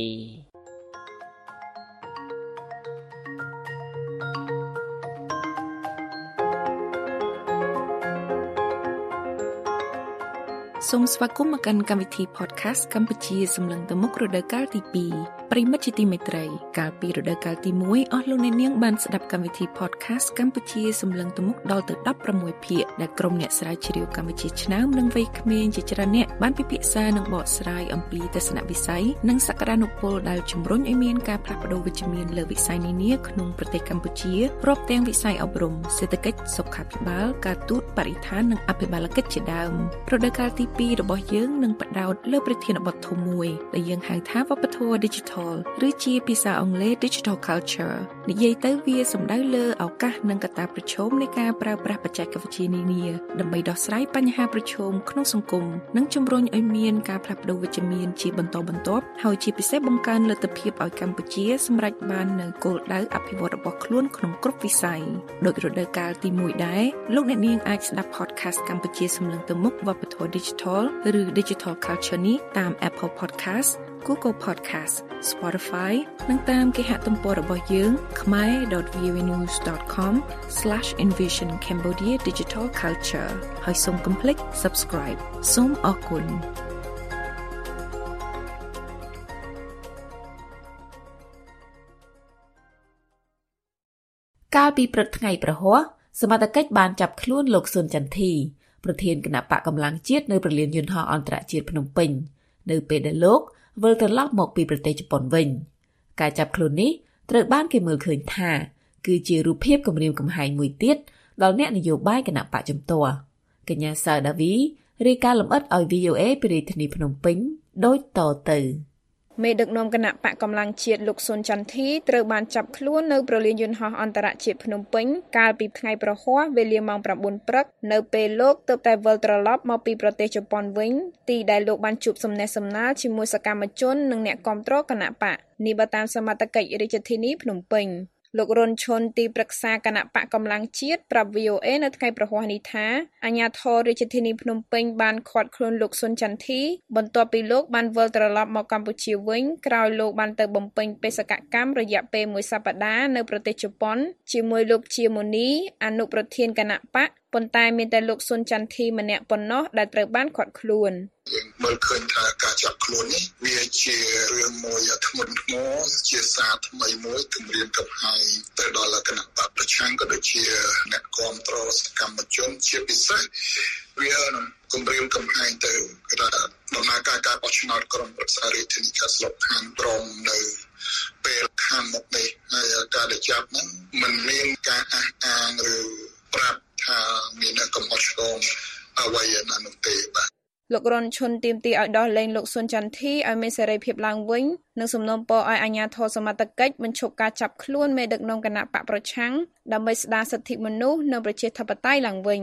សូមស្វាគមន៍មកកាន់កម្មវិធី podcast កម្ពុជាសម្លឹងទៅមុខរដូវកាលទីពីរប្រិមិត្តជាទីមេត្រីកាលពីរដូវកាលទីមួយអស់លោកអ្នកនាងបានស្ដាប់កម្មវិធី podcast កម្ពុជាសម្លឹងទៅមុខដល់ទៅដប់ប្រាំមួយភាគដែលក្រុមអ្នកស្រាវជ្រាវកម្ពុជាឆ្នើមនិងវ័យក្មេងជាច្រើនអ្នកបានពិភាក្សានិងបកស្រាយអំពីទស្សនវិស័យនិងសក្តានុពលដែលជំរុញឲ្យមានការផ្លាស់ប្តូរវិជ្ជមានលើវិស័យនានាក្នុងប្រទេសកម្ពុជារាប់ទាំងវិស័យអប់រំសេដ្ឋកិច្ចសុខាភិបាលការទូតបរិស្ថាននិងអភិបាលកិច្ចជាដើមរដូវកាលទីពីររបស់យើងនឹងផ្ដោតលើប្រធានបទធំមួយដែលយើងហៅថាវប្បធម៌ Digital ឬជាភាសាអង់គ្លេស Digital Culture និយាយទៅវាសំដៅលើឱកាសនិងកត្តាប្រឈមនៃការប្រើប្រាស់បច្ចេកវិទ្យានានាដើម្បីដោះស្រាយបញ្ហាប្រឈមក្នុងសង្គមនិងជំរុញឲ្យមានការផ្លាស់ប្តូរវិជ្ជមានជាបន្តបន្ទាប់ហើយជាពិសេសបង្កើនលទ្ធភាពឲ្យកម្ពុជាសម្រេចបាននូវគោលដៅអភិវឌ្ឍរបស់ខ្លួនក្នុងគ្រប់វិស័យដោយរដូវកាលទីមួយដែរលោកអ្នកនាងអាចស្ដាប់ podcast កម្ពុជាសម្លឹងទៅមុខវប្បធម៌ Digital ឬ Digital Culture នេះតាម Apple Podcast Google Podcast Spotify និងតាមគេហទំព័ររបស់យើង khmer dot v o a news dot com slash envision cambodia digital culture ហើយសូមកុំភ្លេច Subscribe សូមអរគុណកាលពីព្រឹកថ្ងៃប្រហ័សសមត្ថកិច្ចបានចាប់ខ្លួនលោកស៊ុនចន្ទធីប្រធានគណៈបកកម្លាំងជាតិនៅប្រលានយន្តហោះអន្តរជាតិភ្នំពេញនៅពេលដែលលោកវិលត្រឡប់មកពីប្រទេសជប៉ុនវិញការចាប់ខ្លួននេះត្រូវបានគេមើលឃើញថាគឺជារូបភាពគំរាមកំហែងមួយទៀតដល់អ្នកនយោបាយគណៈបកជំទាស់កញ្ញាសៅដាវីរាយការណ៍លម្អិតឲ្យ វី អូ เอ ពីរាជធានីភ្នំពេញដូចតទៅមេដឹកនាំគណៈបកកម្លាំងជាតិលោកស៊ុនចន្ទធីត្រូវបានចាប់ខ្លួននៅប្រលានយន្តហោះអន្តរជាតិភ្នំពេញកាលពីថ្ងៃប្រហ័សវេលាម៉ោងប្រាំបួនព្រឹកនៅពេលលោកទើបតែវិលត្រឡប់មកពីប្រទេសជប៉ុនវិញទីដែលលោកបានជួបសំណេះសំណាលជាមួយសកម្មជននិងអ្នកគាំទ្រគណៈបកនេះបើតាមសមត្ថកិច្ចរាជធានីភ្នំពេញលោករុនឈុនទីប្រឹក្សាគណៈបកកម្លាំងជាតិប្រាប់ វី អូ เอ នៅថ្ងៃប្រហ័សនេះថាអាជ្ញាធររាជធានីភ្នំពេញបានឃាត់ខ្លួនលោកស៊ុនចន្ទធីបន្ទាប់ពីលោកបានវិលត្រឡប់មកកម្ពុជាវិញក្រោយលោកបានទៅបំពេញបេសកកម្មរយៈពេលមួយសប្តាហ៍នៅប្រទេសជប៉ុនជាមួយលោកជាមូនីអនុប្រធានគណៈបកប៉ុន្តែមានតែលោកស៊ុនចន្ទធីម្នាក់ប៉ុណ្ណោះដែលត្រូវបានឃាត់ខ្លួនយើងមើលឃើញថាការចាប់ខ្លួននេះវាជារឿងមួយធ្ងន់ធ្ងរជាសារថ្មីមួយគម្រាមកំហែងទៅដល់គណៈបកប្រឆាំងក៏ដូចជាអ្នកគាំទ្រសកម្មជនជាពិសេសវាគម្រាមកំហែងទៅគេថាដំណើរការការបោះឆ្នោតក្រុមប្រឹក្សារាជធានីខេត្តស្រុកខាងក្រមនៅពេលខាងមុខនេះហើយការដែលចាប់ហ្នឹងមិនមានការអះអាងឬប្រាប់ថាមានកំហុសឆ្គងអ្វីណានោះទេបាទលោករុនឈុនទាមទារឲ្យដោះលែងលោកស៊ុនចន្ទធីឲ្យមានសេរីភាពឡើងវិញនិងសំណូមពរឲ្យអាជ្ញាធរសមត្ថកិច្ចបញ្ឈប់ការចាប់ខ្លួនមេដឹកនាំគណៈបកប្រឆាំងដើម្បីស្ដារសិទ្ធិមនុស្សនិងប្រជាធិបតេយ្យឡើងវិញ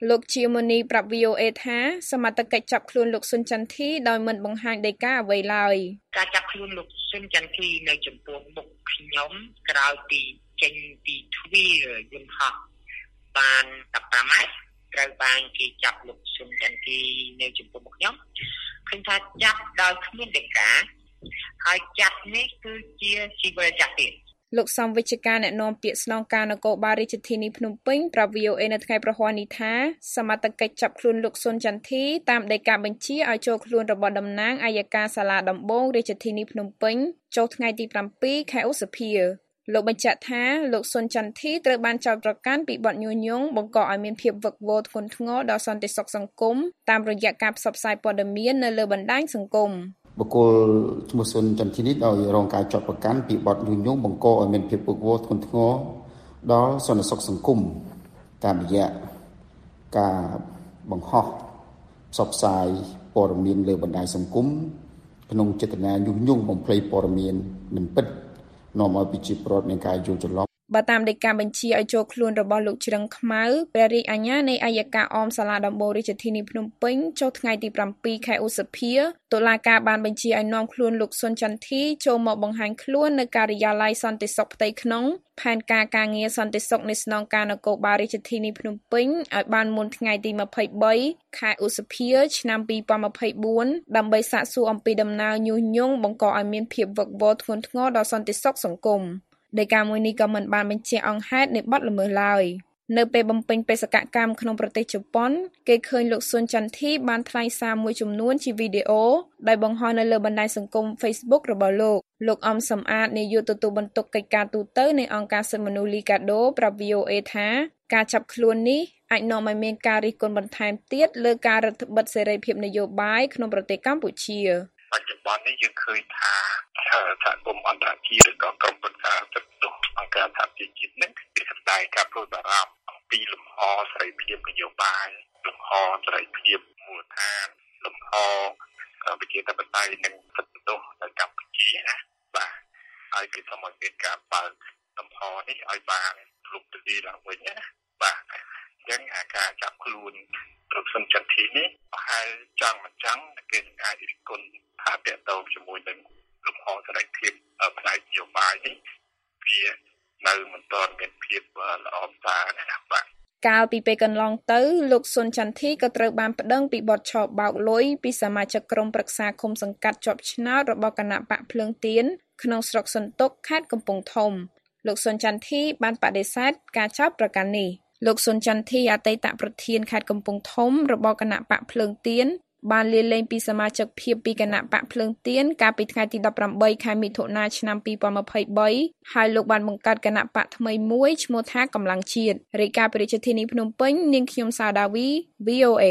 លោកជាមនីប្រាប់ วี โอ เอ ថាសមត្ថកិច្ចចាប់ខ្លួនលោកស៊ុនចន្ទធីដោយមិនបង្ហាញដីកាអ្វីឡើយការចាប់ខ្លួនលោកស៊ុនចន្ទធីនៅចំពោះមុខខ្ញុំក្រោយពីចេញពីទ្វារយន្តហោះបានដប់ប្រាំម៉ែត្រត្រូវបានគេចាប់លោកស៊ុនចន្ទធីនៅចំពោះមុខខ្ញុំឃើញថាចាប់ដោយគ្មានដីកាហើយចាប់នេះគឺជាជីវៈចាស់ទៀតលោកសំវិជ្ជការអ្នកនាំពាក្យស្នងការនគរបាលរាជធានីភ្នំពេញប្រាប់ วี โอ เอ នៅថ្ងៃប្រហ័ននេះថាសមត្ថកិច្ចចាប់ខ្លួនលោកស៊ុនចន្ទធីតាមដីកាបញ្ជាឲ្យចូលខ្លួនរបស់តំណាងអัยការសាលាដំបងរាជធានីភ្នំពេញចូលថ្ងៃទីប្រាំពីរខែឧសភាលោកបញ្ជាក់ថាលោកស៊ុនចន្ទធីត្រូវបានចោទប្រកាន់ពីបទញុះញង់បង្កឲ្យមានភាពវឹកវរធ្ងន់ធ្ងរដល់សន្តិសុខសង្គមតាមរយៈការផ្សព្វផ្សាយព័ត៌មាននៅលើបណ្ដាញសង្គមបុគ្គលឈ្មោះស៊ុនចន្ទធីនេះដោយរងការចាប់ប្រកាន់ពីបទញុះញង់បង្កឲ្យមានភាពវឹកវរធ្ងន់ធ្ងរដល់សន្តិសុខសង្គមតាមរយៈការបង្ហោះផ្សព្វផ្សាយព័ត៌មានលើបណ្ដាញសង្គមក្នុងចេតនាញុះញង់បំភ្លៃព័ត៌មានមិនពិតនាំឲ្យប្រជាពលរដ្ឋមានការយល់ច្រឡំបើតាមដីកាបញ្ជាឲ្យចូលខ្លួនរបស់លោកជ្រឹងខ្មៅព្រះរាជអាជ្ញានៃអัยការអមសាលាដំបងរាជធានីភ្នំពេញចូលថ្ងៃទីប្រាំពីរខែឧសភាតុលាការបានបញ្ជាឲ្យនាំខ្លួនលោកស៊ុនចន្ទធីចូលមកបង្ហាញខ្លួននៅការិយាល័យសន្តិសុខផ្ទៃក្នុងផែនការការងារសន្តិសុខនៃស្នងការនគរបាលរាជធានីភ្នំពេញឲ្យបានមុនថ្ងៃទីម្ភៃបីខែឧសភាឆ្នាំពីរពាន់ម្ភៃបួនដើម្បីសាកសួរអំពីដំណើរញុះញង់បង្កឲ្យមានភាពវឹកវរធ្ងន់ធ្ងរដល់សន្តិសុខសង្គមដីកាមួយនេះក៏មិនបានបញ្ជាក់អង្គហេតុនៃបទល្មើសឡើយនៅពេលបំពេញបេសកកម្មក្នុងប្រទេសជប៉ុនគេឃើញលោកស៊ុនចន្ទធីបានថ្លែងសារមួយចំនួនជាវីដេអូដែលបង្ហោះនៅលើបណ្ដាញសង្គម Facebook របស់លោកលោកអំសំអាតនាយកទទួលបន្ទុកកិច្ចការទូតនៃអង្គការសិទ្ធិមនុស្សលីកាដូប្រាប់ วี โอ เอ ថាការចាប់ខ្លួននេះអាចនាំឲ្យមានការរិះគន់បន្ថែមទៀតលើការរដ្ឋបិទសេរីភាពនយោបាយក្នុងប្រទេសកម្ពុជាបច្ចុប្បន្ននេះយើងឃើញថាសហគមន៍អន្តរជាតិឬក៏ក្រុមប្រឹក្សាសិទ្ធិមនុស្សអង្គការសហប្រជាជាតិនឹងគេសម្ដែងការព្រួយបារម្ភអំពីលំហសេរីភាពនយោបាយលំហសេរីភាពមូលដ្ឋានលំហប្រជាធិបតេយ្យនិងសិទ្ធិមនុស្សនៅកម្ពុជាណាបាទហើយគេសូមឲ្យមានការបើកលំហនេះឲ្យបានលុបទៅឡើងវិញណាបាទអញ្ចឹងការចាប់ខ្លួនលោកស៊ុនចន្ទធីនេះប្រហែលចង់មិនចង់គេអាចរិះគន់ថាតើតើជាមួយនឹងលំហសេរីភាពផ្នែកនយោបាយនេះវានៅមិនទាន់មានភាពល្អប្រសើរណាស់បាទកាលពីពេលកន្លងទៅលោកស៊ុនចន្ទធីក៏ត្រូវបានប្តឹងពីបទឆបោកលុយពីសមាជិកក្រុមប្រឹក្សាឃុំសង្កាត់ជាប់ឆ្នោតរបស់គណៈបកភ្លើងទៀនក្នុងស្រុកសន្ទុកខេត្តកំពង់ធំលោកស៊ុនចន្ទធីបានបដិសេធការចោទប្រកាន់នេះលោកស៊ុនចន្ទធីអតីតប្រធានខេត្តកំពង់ធំរបស់គណៈបកភ្លើងទៀនបានលាលែងពីសមាជិកភាពពីគណៈបកភ្លើងទៀនកាលពីថ្ងៃទីដប់ប្រាំបីខែមិថុនាឆ្នាំពីរពាន់ម្ភៃបីហើយលោកបានបង្កើតគណៈបកថ្មីមួយឈ្មោះថាកម្លាំងជាតិរាយការណ៍ពីរាជធានីភ្នំពេញនាងខ្ញុំសាដាវី วี โอ เอ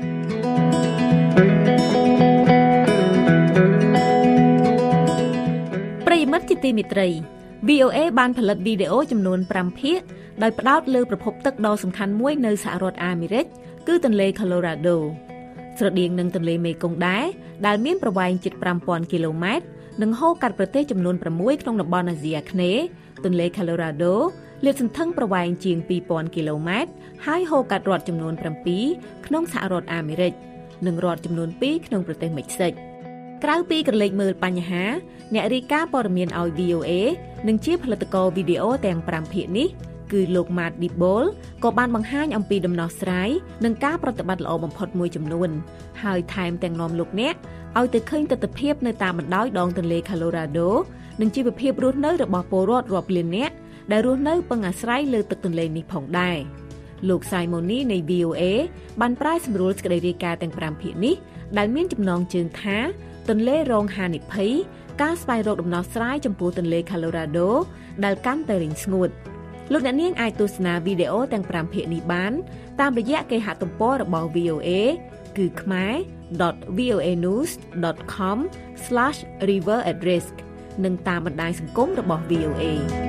ប្រិយមិត្តជាទីមេត្រី วี โอ เอ បានផលិតវីដេអូចំនួនប្រាំភាគដោយផ្ដោតលើប្រភពទឹកដ៏សំខាន់មួយនៅសហរដ្ឋអាមេរិកគឺទន្លេ Colorado ស្រដៀងនឹងទន្លេមេគង្គដែរដែលមានប្រវែងជិតប្រាំពាន់គីឡូម៉ែត្រនិងហូរកាត់ប្រទេសចំនួនប្រាំមួយក្នុងតំបន់អាស៊ីអាគ្នេយ៍ទន្លេ Colorado លាតសន្ធឹងប្រវែងជាងពីរពាន់គីឡូម៉ែត្រហើយហូរកាត់រដ្ឋចំនួនប្រាំពីរក្នុងសហរដ្ឋអាមេរិកនិងរដ្ឋចំនួនពីរក្នុងប្រទេសមិចស៊ិកក្រៅពីក្រឡេកមើលបញ្ហាអ្នករាយការណ៍ព័ត៌មានឲ្យ วี โอ เอ និងជាផលិតករវីដេអូទាំងប្រាំភាគនេះគឺលោក Matt Dibble ក៏បានបង្ហាញអំពីដំណោះស្រាយនិងការប្រតិបត្តិល្អបំផុតមួយចំនួនហើយថែមទាំងនាំលោកអ្នកឲ្យទៅឃើញទស្សនវិជ្ជានៅតាមបណ្ដោយដងទន្លេ Colorado និងជីវភាពរស់នៅរបស់ពលរដ្ឋរាប់លាននាក់ដែលរស់នៅពឹងអាស្រ័យលើទឹកទន្លេនេះផងដែរលោក Simoni នៃ วี โอ เอ បានប្រាយសម្រួលសេចក្តីរាយការណ៍ទាំងប្រាំភាគនេះដែលមានចំណងជើងថាទន្លេរងហានិភ័យការស្វែងរកដំណោះស្រាយចំពោះទន្លេ Colorado ដែលកាន់តែរីងស្ងួតលោកអ្នកនាងអាចទស្សនាវីដេអូទាំងប្រាំភាគនេះបានតាមរយៈគេហទំព័ររបស់ วี โอ เอ គឺ khmer ដត วี โอ เอ news ដត com ស្លាស river at risk និងតាមបណ្ដាញសង្គមរបស់ วี โอ เอ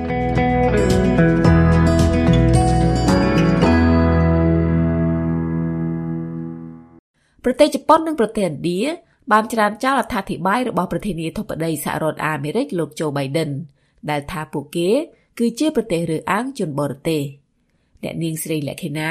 ប្រទេសជប៉ុននិងប្រទេសឥណ្ឌាបានច្រានចោលអត្ថាធិប្បាយរបស់ប្រធានាធិបតីសហរដ្ឋអាមេរិកលោក Joe Biden ដែលថាពួកគេគឺជាប្រទេសរើសអើងជនបរទេសអ្នកនាងស្រីលក្ខិណា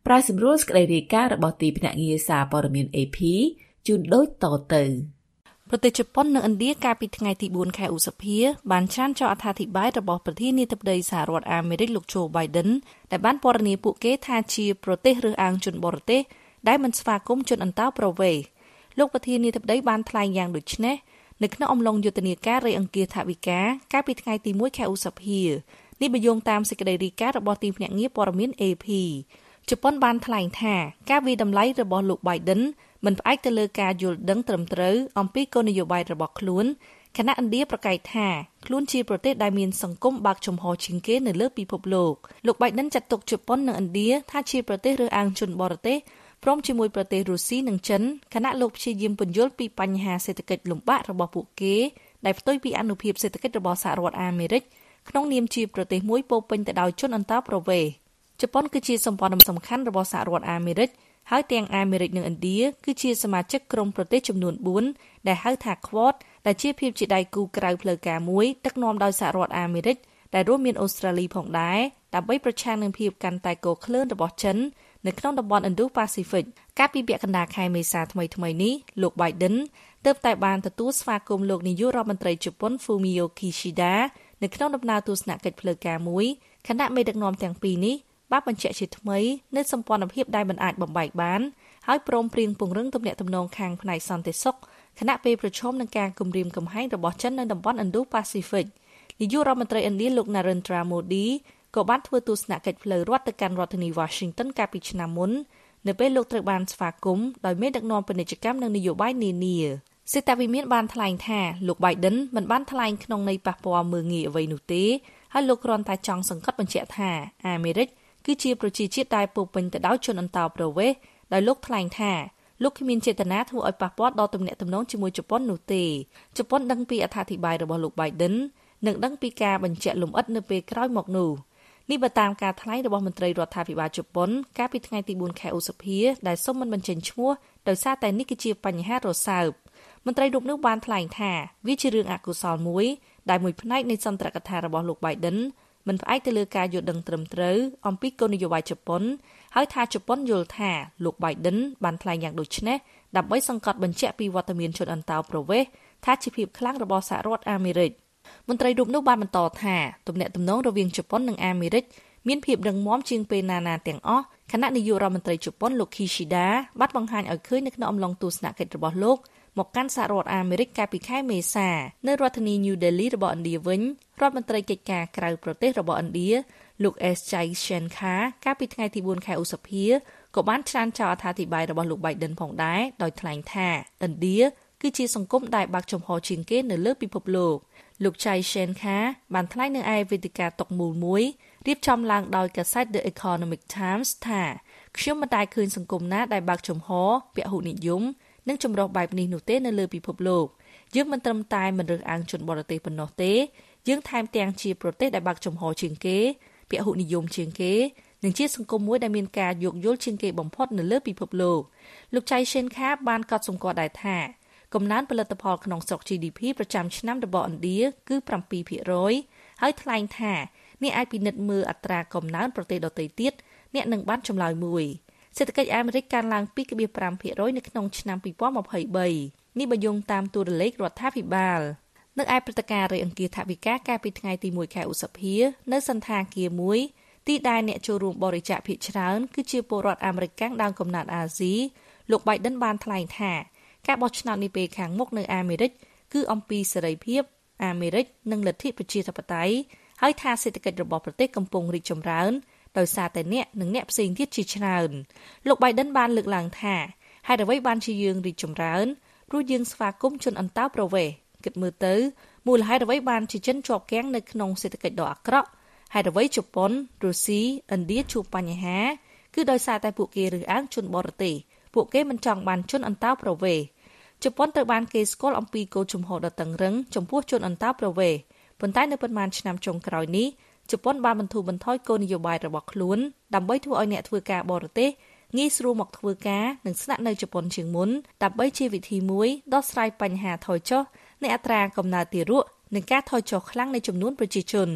ប្រាយសម្រួលស្ដីរាយការណ៍របស់ទីភ្នាក់ងារសារព័ត៌មាន เอ พี ជូនដូចតទៅប្រទេសជប៉ុននិងឥណ្ឌាកាលពីថ្ងៃទីបួនខែឧសភាបានច្រានចោលអត្ថាធិប្បាយរបស់ប្រធានាធិបតីសហរដ្ឋអាមេរិកលោក Joe Biden ដែលបានពណ៌នាពួកគេថាជាប្រទេសរើសអើងជនបរទេសដែលមិនស្វាគមន៍ជនអន្តោប្រវេសន៍លោកប្រធានាធិបតីបានថ្លែងយ៉ាងដូចនេះនៅក្នុងអំឡុងយុទ្ធនាការរៃអង្គាសថវិកាកាលពីថ្ងៃទីមួយខែឧសភានេះបញ្យងតាមសេចក្តីរាយការណ៍របស់ទីភ្នាក់ងារព័ត៌មាន เอ พี ជប៉ុនបានថ្លែងថាការវិតម្លៃរបស់លោក Biden មិនផ្អែកទៅលើការយល់ដឹងត្រឹមត្រូវអំពីគោលនយោបាយរបស់ខ្លួនខណៈឥណ្ឌាប្រកែកថាខ្លួនជាប្រទេសដែលមានសង្គមបើកចំហជាងគេនៅលើពិភពលោកលោក Biden ចាត់ទុកជប៉ុននិងឥណ្ឌាថាជាប្រទេសរើសអើងជនបរទេសព្រមជាមួយប្រទេសរុស្ស៊ីនិងចិនខណៈលោកព្យាយាមពន្យល់ពីបញ្ហាសេដ្ឋកិច្ចលំបាករបស់ពួកគេដែលផ្ទុយពីអនុភាពសេដ្ឋកិច្ចរបស់សហរដ្ឋអាមេរិកក្នុងនាមជាប្រទេសមួយពោពេញទៅដោយជនអន្តោប្រវេសន៍ជប៉ុនគឺជាសម្ព័ន្ធសំខាន់របស់សហរដ្ឋអាមេរិកហើយទាំងអាមេរិកនិងឥណ្ឌាគឺជាសមាជិកក្រុមប្រទេសចំនួនបួនដែលហៅថា Quad ដែលជាភាពជាដៃគូក្រៅផ្លូវការមួយដឹកនាំដោយសហរដ្ឋអាមេរិកដែលរួមមានអូស្ត្រាលីផងដែរដើម្បីប្រឆាំងនឹងភាពកាន់តែកក្លឿនរបស់ចិននៅក្នុងតំបន់ Indo-Pacific កាលពីពាក់កណ្ដាលខែមេសាថ្មីៗនេះលោក Biden ទើបតែបានទទួលស្វាគមន៍លោកនាយករដ្ឋមន្ត្រីជប៉ុន Fumio Kishida នៅក្នុងដំណើរទស្សនកិច្ចផ្លូវការមួយខណៈមេដឹកនាំទាំងពីរនេះបានបញ្ជាក់ជាថ្មីនៅសម្ព័ន្ធភាពដែលមិនអាចបំបែកបានហើយព្រមព្រៀងពង្រឹងទំនាក់ទំនងខាងផ្នែកសន្តិសុខខណៈពេលប្រឈមនឹងការគំរាមកំហែងរបស់ចិននៅតំបន់ Indo-Pacific នាយករដ្ឋមន្ត្រីឥណ្ឌាលោក Narendra Modi ក៏បានធ្វើទស្សនកិច្ចផ្លូវរដ្ឋទៅកាន់រដ្ឋធានី Washington កាលពីឆ្នាំមុននៅពេលលោកត្រូវបានស្វាគមន៍ដោយមេដឹកនាំពាណិជ្ជកម្មនិងនយោបាយនានាសេតាវិមានបានថ្លែងថាលោក Biden មិនបានថ្លែងក្នុងន័យប៉ះពាល់មើលងាយអ្វីនោះទេហើយលោកគ្រាន់តែចង់សង្កត់បញ្ជាក់ថាអាមេរិកគឺជាប្រជាជាតិដែលពោពេញទៅដោយជនអន្តោប្រវេសន៍ដោយលោកថ្លែងថាលោកគ្មានចេតនាធ្វើឲ្យប៉ះពាល់ដល់ទំនាក់ទំនងជាមួយជប៉ុននោះទេជប៉ុនដឹងពីអត្ថាធិប្បាយរបស់លោក Biden និងដឹងពីការបញ្ជាក់លម្អិតនៅពេលក្រោយមកនោះនេះបើតាមការថ្លែងរបស់មន្ត្រីរដ្ឋាភិបាលជប៉ុនកាលពីថ្ងៃទីបួនខែឧសភាដែលសូមមិនបញ្ចេញឈ្មោះដោយសារតែនេះគឺជាបញ្ហារសើបមន្ត្រីរូបនោះបានថ្លែងថាវាជារឿងអកុសលមួយដែលមួយផ្នែកនៃសន្ទរកថារបស់លោក Biden មិនផ្អែកទៅលើការយល់ដឹងត្រឹមត្រូវអំពីគោលនយោបាយជប៉ុនហើយថាជប៉ុនយល់ថាលោក Biden បានថ្លែងយ៉ាងដូចនេះដើម្បីសង្កត់បញ្ជាក់ពីវត្តមានជនអន្តោប្រវេសន៍ថាជាភាពខ្លាំងរបស់សហរដ្ឋអាមេរិកមន្ត្រីរូបនោះបានបន្តថាទំនាក់ទំនងរវាងជប៉ុននិងអាមេរិកមានភាពរឹងមាំជាងពេលណាណាទាំងអស់ខណៈនាយករដ្ឋមន្ត្រីជប៉ុនលោក Kishida បានបង្ហាញឲ្យឃើញនៅក្នុងអំឡុងទស្សនកិច្ចរបស់លោកមកកាន់សហរដ្ឋអាមេរិកកាលពីខែមេសានៅរដ្ឋធានី New Delhi របស់ឥណ្ឌាវិញរដ្ឋមន្ត្រីកិច្ចការក្រៅប្រទេសរបស់ឥណ្ឌាលោក S. Jaishankar កាលពីថ្ងៃទីបួនខែឧសភាក៏បានច្រានចោលអត្ថាធិប្បាយរបស់លោក Biden ផងដែរដោយថ្លែងថាឥណ្ឌាគឺជាសង្គមដែលបើកចំហជាងគេនៅលើពិភពលោកលោក Jaishankar បានថ្លែងនៅឯវេទិកាតុកមូលមួយរៀបចំឡើងដោយកាសែត The Economic Times ថាខ្ញុំមិនដែលឃើញសង្គមណាដែលបើកចំហពហុនិយមនិងចម្រុះបែបនេះនោះទេនៅលើពិភពលោកយើងមិនត្រឹមតែមិនរើសអើងជនបរទេសប៉ុណ្ណោះទេយើងថែមទាំងជាប្រទេសដែលបើកចំហជាងគេពហុនិយមជាងគេនិងជាសង្គមមួយដែលមានការយោគយល់ជាងគេបំផុតនៅលើពិភពលោកលោកចៃសេនខាបានកត់សម្គាល់ដែរថាកំណើនផលិតផលក្នុងស្រុក ជី ឌី ភី ប្រចាំឆ្នាំរបស់ឥណ្ឌាគឺ 7ភាគរយ ហើយថ្លែងថាអ្នកអាចពិនិត្យមើលអត្រាកំណើនប្រទេសដទៃទៀតអ្នកនឹងបានចម្លើយមួយសេដ្ឋកិច្ចអាមេរិកកើនឡើង ពីរភាគ៥ភាគរយ នៅក្នុងឆ្នាំពីរពាន់ម្ភៃបីនេះបញ្យងតាមតួលេខរដ្ឋាភិបាលនៅឯព្រឹត្តិការណ៍រៃអង្គាសថវិកាកាលពីថ្ងៃទីមួយខែឧសភានៅសន្តាគារមួយទីដែលអ្នកចូលរួមបរិច្ចាគភាគច្រើនគឺជាពលរដ្ឋអាមេរិកកាំងដើមកំណើតអាស៊ីលោក Biden បានថ្លែងថាការបោះឆ្នោតនាពេលខាងមុខនៅអាមេរិកគឺអំពីសេរីភាពអាមេរិកនិងលទ្ធិប្រជាធិបតេយ្យហើយថាសេដ្ឋកិច្ចរបស់ប្រទេសកំពុងរីកចម្រើនដោយសារតែអ្នកនិងអ្នកផ្សេងទៀតជាច្រើនលោក Biden បានលើកឡើងថាហេតុអ្វីបានជាយើងរីកចម្រើនព្រោះយើងស្វាគមន៍ជនអន្តោប្រវេសន៍គិតមើលទៅមូលហេតុអ្វីបានជាចិនជាប់គាំងនៅក្នុងសេដ្ឋកិច្ចដ៏អាក្រក់ហេតុអ្វីជប៉ុនរុស្ស៊ីឥណ្ឌាជួបបញ្ហាគឺដោយសារតែពួកគេរើសអើងជនបរទេសពួកគេមិនចង់បានជនអន្តោប្រវេសន៍ជប៉ុនត្រូវបានគេស្គាល់អំពីគោលជំហរដ៏តឹងរ៉ឹងចំពោះជនអន្តោប្រវេសន៍ប៉ុន្តែនៅប៉ុន្មានឆ្នាំចុងក្រោយនេះជប៉ុនបានបន្ធូរបន្ថយគោលនយោបាយរបស់ខ្លួនដើម្បីធ្វើឲ្យអ្នកធ្វើការបរទេសងាយស្រួលមកធ្វើការនិងស្នាក់នៅជប៉ុនជាងមុនដើម្បីជាវិធីមួយដោះស្រាយបញ្ហាថយចុះនៃអត្រាកំណើនទារកនិងការថយចុះខ្លាំងនៃចំនួនប្រជាជន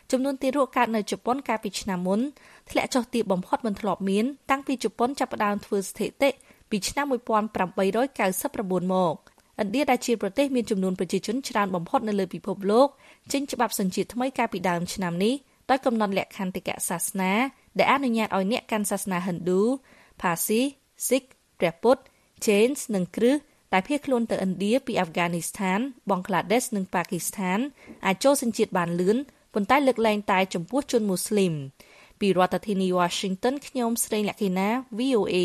ចំនួនទារកកើតនៅជប៉ុនកាលពីឆ្នាំមុនធ្លាក់ចុះទាបបំផុតមិនធ្លាប់មានតាំងពីជប៉ុនចាប់ផ្ដើមធ្វើស្ថិតិពីឆ្នាំmột nghìn tám trăm chín mươi chínមកឥណ្ឌាដែលជាប្រទេសមានចំនួនប្រជាជនច្រើនបំផុតនៅលើពិភពលោកចេញច្បាប់សញ្ជាតិថ្មីកាលពីដើមឆ្នាំនេះដោយកំណត់លក្ខន្តិកៈសាសនាដែលអនុញ្ញាតឲ្យអ្នកកាន់សាសនាហិណ្ឌូ Parsi, Sikh, ព្រះពុទ្ធ Jain និងគ្រឹះដែលភៀសខ្លួនទៅឥណ្ឌាពីអាហ្វហ្គានីស្ថាន បង់ក្លាដេសនិងប៉ាគីស្ថានអាចចូលសញ្ជាតិបានលឿនប៉ុន្តែលើកលែងតែចំពោះជនមូស្លីមពីរដ្ឋធានី Washington ខ្ញុំស្រីលក្ខិណា V O A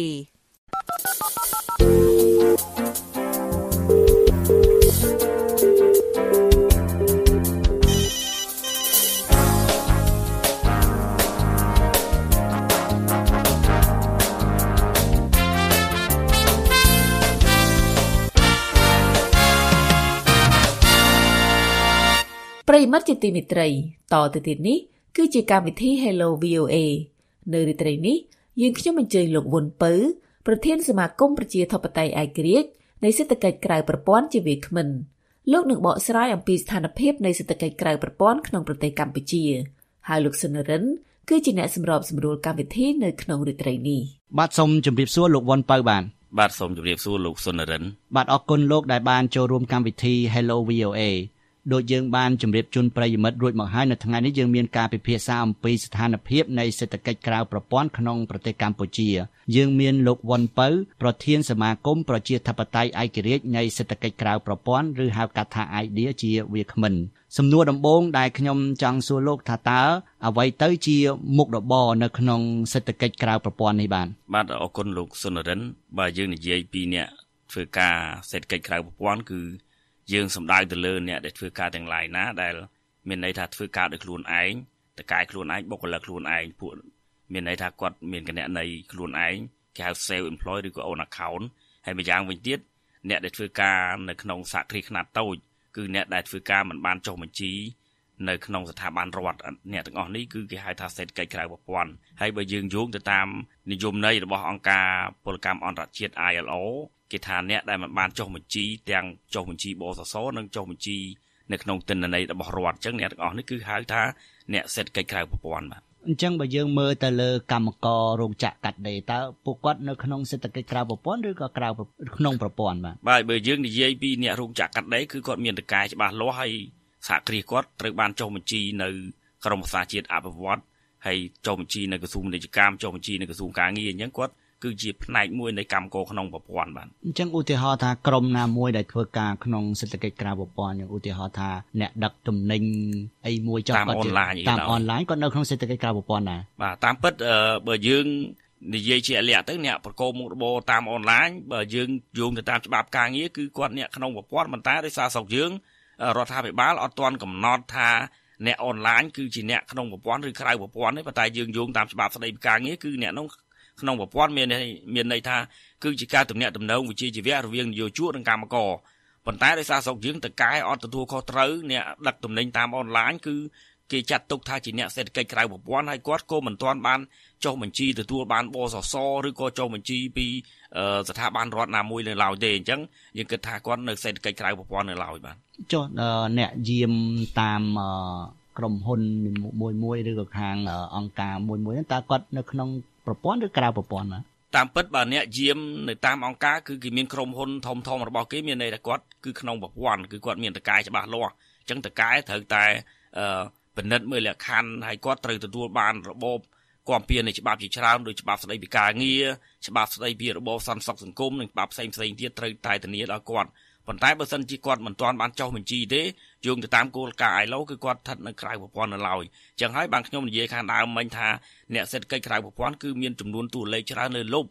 ប្រិមិត្តជាទីមេត្រីតទៅទៀតនេះគឺជាកម្មវិធី Hello វី អូ เอ នៅរាត្រីនេះយើងខ្ញុំអញ្ជើញលោកវុនពៅប្រធានសមាគមប្រជាធិបតេយ្យឯករាជ្យនៃសេដ្ឋកិច្ចក្រៅប្រព័ន្ធជាវាគ្មិនលោកនឹងបកស្រាយអំពីស្ថានភាពនៃសេដ្ឋកិច្ចក្រៅប្រព័ន្ធក្នុងប្រទេសកម្ពុជាហើយលោកសុនរិនគឺជាអ្នកសម្របសម្រួលកម្មវិធីនៅក្នុងរាត្រីនេះបាទសូមជម្រាបសួរលោកវុនពៅបាទបាទសូមជម្រាបសួរលោកសុនរិនបាទអរគុណលោកដែលបានចូលរួមកម្មវិធី Hello វី អូ เอដូចយើងបានជម្រាបជូនប្រិយមិត្តរួចមកហើយនៅថ្ងៃនេះយើងមានការពិភាក្សាអំពីស្ថានភាពនៃសេដ្ឋកិច្ចក្រៅប្រព័ន្ធក្នុងប្រទេសកម្ពុជាយើងមានលោកវុនពៅប្រធានសមាគមប្រជាធិបតេយ្យឯករាជ្យនៃសេដ្ឋកិច្ចក្រៅប្រព័ន្ធឬហៅកាត់ថា អាយ ឌី ជាវាគ្មិនសំណួរដំបូងដែលខ្ញុំចង់សួរលោកថាតើអ្វីទៅជាមុខរបរនៅក្នុងសេដ្ឋកិច្ចក្រៅប្រព័ន្ធនេះបាទបាទអរគុណលោកសុនរិនបើយើងនិយាយពីអ្នកធ្វើការសេដ្ឋកិច្ចក្រៅប្រព័ន្ធគឺយើងសំដៅទៅលើអ្នកដែលធ្វើការទាំងឡាយណាដែលមានន័យថាធ្វើការដោយខ្លួនឯងតកាយខ្លួនឯងបុគ្គលិកខ្លួនឯងពួកមានន័យថាគាត់មានគណនីខ្លួនឯងគេហៅ self employed ឬក៏ own account ហើយម្យ៉ាងវិញទៀតអ្នកដែលធ្វើការនៅក្នុងសហគ្រាសខ្នាតតូចគឺអ្នកដែលធ្វើការមិនបានចុះបញ្ជីនៅក្នុងស្ថាប័នរដ្ឋអ្នកទាំងអស់នេះគឺគេហៅថាសេដ្ឋកិច្ចក្រៅប្រព័ន្ធហើយបើយើងយោងទៅតាមនិយមន័យរបស់អង្គការពលកម្មអន្តរជាតិ I L Oគេថាអ្នកដែលមិនបានចុះបញ្ជីទាំងចុះបញ្ជីបសសនិងចុះបញ្ជីនៅក្នុងទិន្នន័យរបស់រដ្ឋអញ្ចឹងអ្នកទាំងអស់នេះគឺហៅថាអ្នកសេដ្ឋកិច្ចក្រៅប្រព័ន្ធបាទអញ្ចឹងបើយើងមើលទៅលើកម្មកររោងចក្រកាត់ដេរតើពួកគាត់នៅក្នុងសេដ្ឋកិច្ចក្រៅប្រព័ន្ធឬក៏ក្រៅក្នុងប្រព័ន្ធបាទបាទបើយើងនិយាយពីអ្នករោងចក្រកាត់ដេរគឺគាត់មានតកាយច្បាស់លាស់ហើយសហគ្រាសគាត់ត្រូវបានចុះបញ្ជីនៅក្រមប្រសាជាតិអភិវឌ្ឍហើយចុះបញ្ជីនៅក្រសួងពាណិជ្ជកម្មចុះបញ្ជីនៅក្រសួងកាងារអញ្ចឹងគាត់គឺជាផ្នែកមួយនៃកម្មករក្នុងប្រព័ន្ធបាទអញ្ចឹងឧទាហរណ៍ថាក្រុមណាមួយដែលធ្វើការក្នុងសេដ្ឋកិច្ចក្រៅប្រព័ន្ធយ៉ាងឧទាហរណ៍ថាអ្នកដឹកទំនិញអីមួយចុះគាត់តាមអនឡាញគាត់នៅក្នុងសេដ្ឋកិច្ចក្រៅប្រព័ន្ធដែរបាទតាមពិតបើយើងនិយាយជាលក្ខទៅអ្នកប្រកបមុខរបរតាមអនឡាញបើយើងយោងទៅតាមច្បាប់ការងារគឺគាត់អ្នកក្នុងប្រព័ន្ធប៉ុន្តែដោយសារស្រុកយើងរដ្ឋាភិបាលអត់ទាន់កំណត់ថាអ្នកអនឡាញគឺជាអ្នកក្នុងប្រព័ន្ធឬក្រៅប្រព័ន្ធទេប៉ុន្តែយើងយោងតាមច្បាប់ស្តីពីការងារគឺអ្នកនោះក្នុងប្រព័ន្ធមានមានន័យថាគឺជាការទំនាក់ទំនងវិជ្ជាជីវៈរវាងនយោជកនិងកម្មករប៉ុន្តែដោយសារស្រុកយើងតកែអត់ទទួលខុសត្រូវអ្នកដឹកទំនិញតាមអនឡាញគឺគេចាត់ទុកថាជាអ្នកសេដ្ឋកិច្ចក្រៅប្រព័ន្ធហើយគាត់ក៏មិនទាន់បានចុះបញ្ជីទទួលបានបសសឬក៏ចុះបញ្ជីពីស្ថាប័នរដ្ឋណាមួយនៅឡើយទេអញ្ចឹងយើងគិតថាគាត់នៅសេដ្ឋកិច្ចក្រៅប្រព័ន្ធនៅឡើយបាទចុះអ្នកយាមតាមក្រុមហ៊ុនមួយមួយឬក៏ខាងអង្គការមួយមួយតើគាត់នៅក្នុងប្រព័ន្ធឬក្រៅប្រព័ន្ធបាទតាមពិតបើអ្នកយាមនៅតាមអង្គការគឺគេមានក្រុមហ៊ុនធំធំរបស់គេមានន័យថាគាត់គឺក្នុងប្រព័ន្ធគឺគាត់មានតកាយច្បាស់លាស់អញ្ចឹងតកាយត្រូវតែពិនិត្យមើលលក្ខខណ្ឌហើយគាត់ត្រូវទទួលបានរបបគាំពៀនៃច្បាប់ជាច្រើនដូចច្បាប់ស្តីពីការងារច្បាប់ស្តីពីរបបសន្តិសុខសង្គមនិងច្បាប់ផ្សេងផ្សេងទៀតត្រូវតែធានាដល់គាត់ប៉ុន្តែបើសិនជាគាត់មិនទាន់បានចុះបញ្ជីទេយោងទៅតាមគោលការណ៍ I L O គឺគាត់ស្ថិតនៅក្រៅប្រព័ន្ធនៅឡើយអញ្ចឹងហើយបានខ្ញុំនិយាយខាងដើមមិញថាអ្នកសេដ្ឋកិច្ចក្រៅប្រព័ន្ធគឺមានចំនួនតួលេខច្រើនលើលុប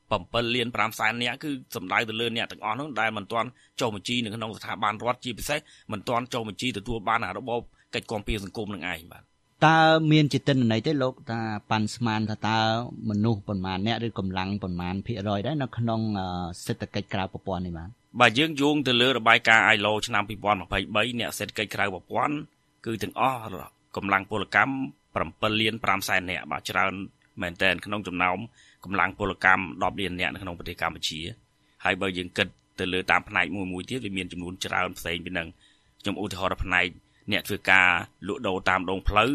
7លាន5សែននាក់គឺសំដៅទៅលើអ្នកទាំងអស់នោះដែលមិនទាន់ចុះបញ្ជីនៅក្នុងស្ថាប័នរដ្ឋជាពិសេសមិនទាន់ចុះបញ្ជីទទួលបានរបបកិច្ចគាំពារសង្គមនឹងឯងបាទតើមានជាទិន្នន័យទេលោកថាប៉ាន់ស្មានថាតើមនុស្សប៉ុន្មានអ្នកឬកម្លាំងប៉ុន្មានភាគរយដែរនៅក្នុងសេដ្ឋកិច្ចក្រៅប្រព័ន្ធនេះបាទបើយើងយោងទៅលើរបាយការណ៍ I L O ឆ្នាំ2023អ្នកសេដ្ឋកិច្ចក្រៅប្រព័ន្ធគឺទាំងអស់កម្លាំងពលកម្ម7លាន5សែននាក់បាទច្រើនមែនទែនក្នុងចំណោមកម្លាំងពលកម្ម10លាននាក់នៅក្នុងប្រទេសកម្ពុជាហើយបើយើងគិតទៅលើតាមផ្នែកមួយមួយទៀតវាមានចំនួនច្រើនផ្សេងពីនឹងខ្ញុំឧទាហរណ៍ផ្នែកអ្នកធ្វើការលក់ដូរតាមដងផ្លូវ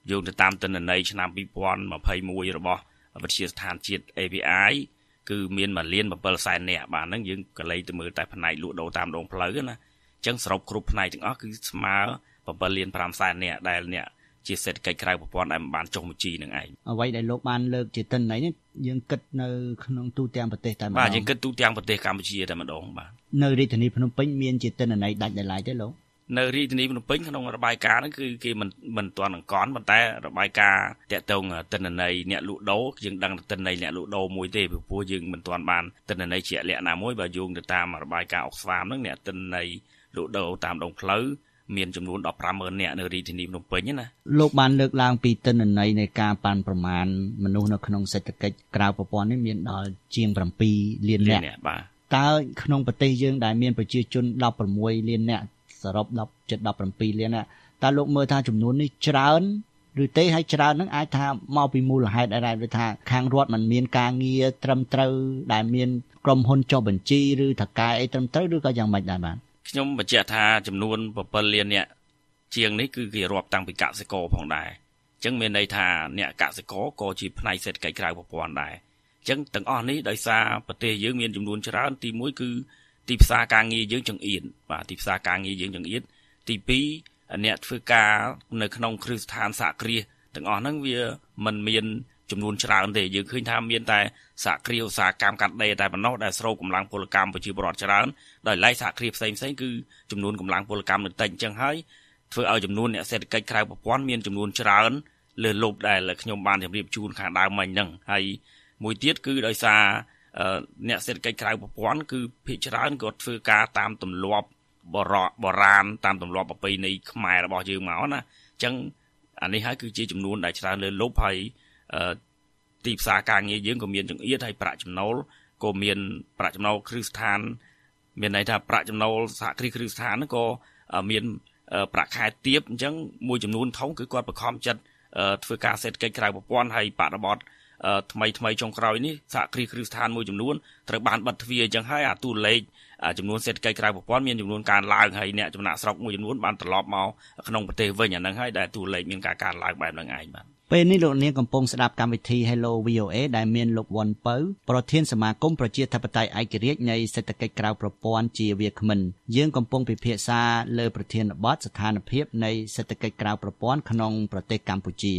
យោងទៅតាមទិន្នន័យឆ្នាំពីរពាន់ម្ភៃមួយរបស់វិទ្យាស្ថានជាតិ เอ พี ไอ គឺមានមួយលានbảyសែននាក់បាទហ្នឹងយើងក៏លេខទៅមើលតែផ្នែកលក់ដូរតាមដងផ្លូវណាអញ្ចឹងសរុបគ្រប់ផ្នែកទាំងអស់គឺស្មើbảyលាន5សែននាក់ដែលអ្នកជាសេដ្ឋកិច្ចក្រៅប្រព័ន្ធដែលមិនបានចុះបញ្ជីនឹងឯងអ្វីដែលលោកបានលើកជាទិន្នន័យនេះយើងគិតនៅក្នុងទូទាំងប្រទេសតែម្ដងបាទយើងគិតទូទាំងប្រទេសកម្ពុជាតែម្ដងបាទនៅរាជធានីភ្នំពេញមានជាទិន្នន័យដាច់ដោយឡែកទេលោកនៅរាជធានីភ្នំពេញក្នុងរបាយការណ៍ហ្នឹងគឺគេមិនមិនទាន់អង្គន់ប៉ុន្តែរបាយការណ៍តាក់ទងទិន្នន័យអ្នកលក់ដូរយើងដឹងទិន្នន័យអ្នកលក់ដូរមួយទេព្រោះយើងមិនទាន់បានទិន្នន័យជាក់លាក់ណាមួយបើយោងទៅតាមរបាយការណ៍អុកស្វាមហ្នឹងអ្នកទិន្នន័យលក់ដូរតាមដងផ្លូវមានចំនួនដប់ប្រាំម៉ឺននាក់នៅរាជធានីភ្នំពេញណាលោកបានលើកឡើងពីទិន្នន័យនៃការប៉ាន់ប្រមាណមនុស្សនៅក្នុងសេដ្ឋកិច្ចក្រៅប្រព័ន្ធនេះមានដល់ជាង7លាននាក់បាទតើក្នុងប្រទេសយើងដែលមានប្រជាជនដប់ប្រាំមួយលាននាក់សរុបដប់ជិតដប់ប្រាំពីរលាននាក់តើលោកមើលថាចំនួននេះច្រើនឬទេហើយច្រើនហ្នឹងអាចថាមកពីមូលហេតុអីដែរដូចថាខាងរដ្ឋมันមានការងារត្រឹមត្រូវដែលមានក្រុមហ៊ុនចុះបញ្ជីឬថកែអីត្រឹមត្រូវឬក៏យ៉ាងម៉េចដែរបាទខ្ញុំបញ្ជាក់ថាចំនួន7លាននាក់ជាងនេះគឺគេរាប់តាំងពីកសិករផងដែរអញ្ចឹងមានន័យថាអ្នកកសិករក៏ជាផ្នែកសេដ្ឋកិច្ចក្រៅប្រព័ន្ធដែរអញ្ចឹងទាំងអស់នេះដោយសារប្រទេសយើងមានចំនួនច្រើនទីមួយគឺទីផ្សារការងារយើងចង្អៀតបាទទីផ្សារការងារយើងចង្អៀតទីពីរអ្នកធ្វើការនៅក្នុងគ្រឹះស្ថានសហគ្រាសទាំងអស់ហ្នឹងវាមិនមានចំនួនច្រើនទេយើងឃើញថាមានតែសហគ្រាសឧស្សាហកម្មកាត់ដេរតែប៉ុណ្ណោះដែលស្រូបកម្លាំងពលកម្មប្រជាពលរដ្ឋច្រើនដោយឡែកសហគ្រាសផ្សេងផ្សេងគឺចំនួនកម្លាំងពលកម្មនៅតិចអញ្ចឹងហើយធ្វើឲ្យចំនួនអ្នកសេដ្ឋកិច្ចក្រៅប្រព័ន្ធមានចំនួនច្រើនលើសលប់ដែលខ្ញុំបានជម្រាបជូនខាងដើមមិញហ្នឹងហើយមួយទៀតគឺដោយសារអ្នកសេដ្ឋកិច្ចក្រៅប្រព័ន្ធគឺភាគច្រើនគាត់ធ្វើការតាមទម្លាប់បរោបរាណតាមទម្លាប់ប្រពៃណីខ្មែររបស់យើងមកណាអញ្ចឹងអានេះហើយគឺជាចំនួនដែលច្រើនលើសលប់ហើយទីផ្សារការងារយើងក៏មានចង្អៀតហើយប្រាក់ចំណូលក៏មានប្រាក់ចំណូលគ្រឹះស្ថានមានន័យថាប្រាក់ចំណូលសហគ្រាសគ្រឹះស្ថានហ្នឹងក៏មានប្រាក់ខែទាបអញ្ចឹងមួយចំនួនធំគឺគាត់បង្ខំចិត្តធ្វើការសេដ្ឋកិច្ចក្រៅប្រព័ន្ធហើយបរិបទថ្មីថ្មីចុងក្រោយនេះសហគ្រាសគ្រឹះស្ថានមួយចំនួនត្រូវបានបិទទ្វារអញ្ចឹងហើយអាតួលេខចំនួនសេដ្ឋកិច្ចក្រៅប្រព័ន្ធមានចំនួនកើនឡើងហើយអ្នកចំណាក់ស្រុកមួយចំនួនបានត្រឡប់មកក្នុងប្រទេសវិញអាហ្នឹងហើយដែលតួលេខមានការកើនឡើងបែបហ្នឹងឯងបាទពេលនេះលោកនាងកំពុងស្ដាប់កម្មវិធី Hello វី អូ เอ ដែលមានលោកវ៉ុនពៅប្រធានសមាគមប្រជាធិបតេយ្យឯករាជ្យនៃសេដ្ឋកិច្ចក្រៅប្រព័ន្ធជាវាគ្មិនយើងកំពុងពិភាក្សាលើប្រធានបទស្ថានភាពនៃសេដ្ឋកិច្ចក្រៅប្រព័ន្ធក្នុងប្រទេសកម្ពុជា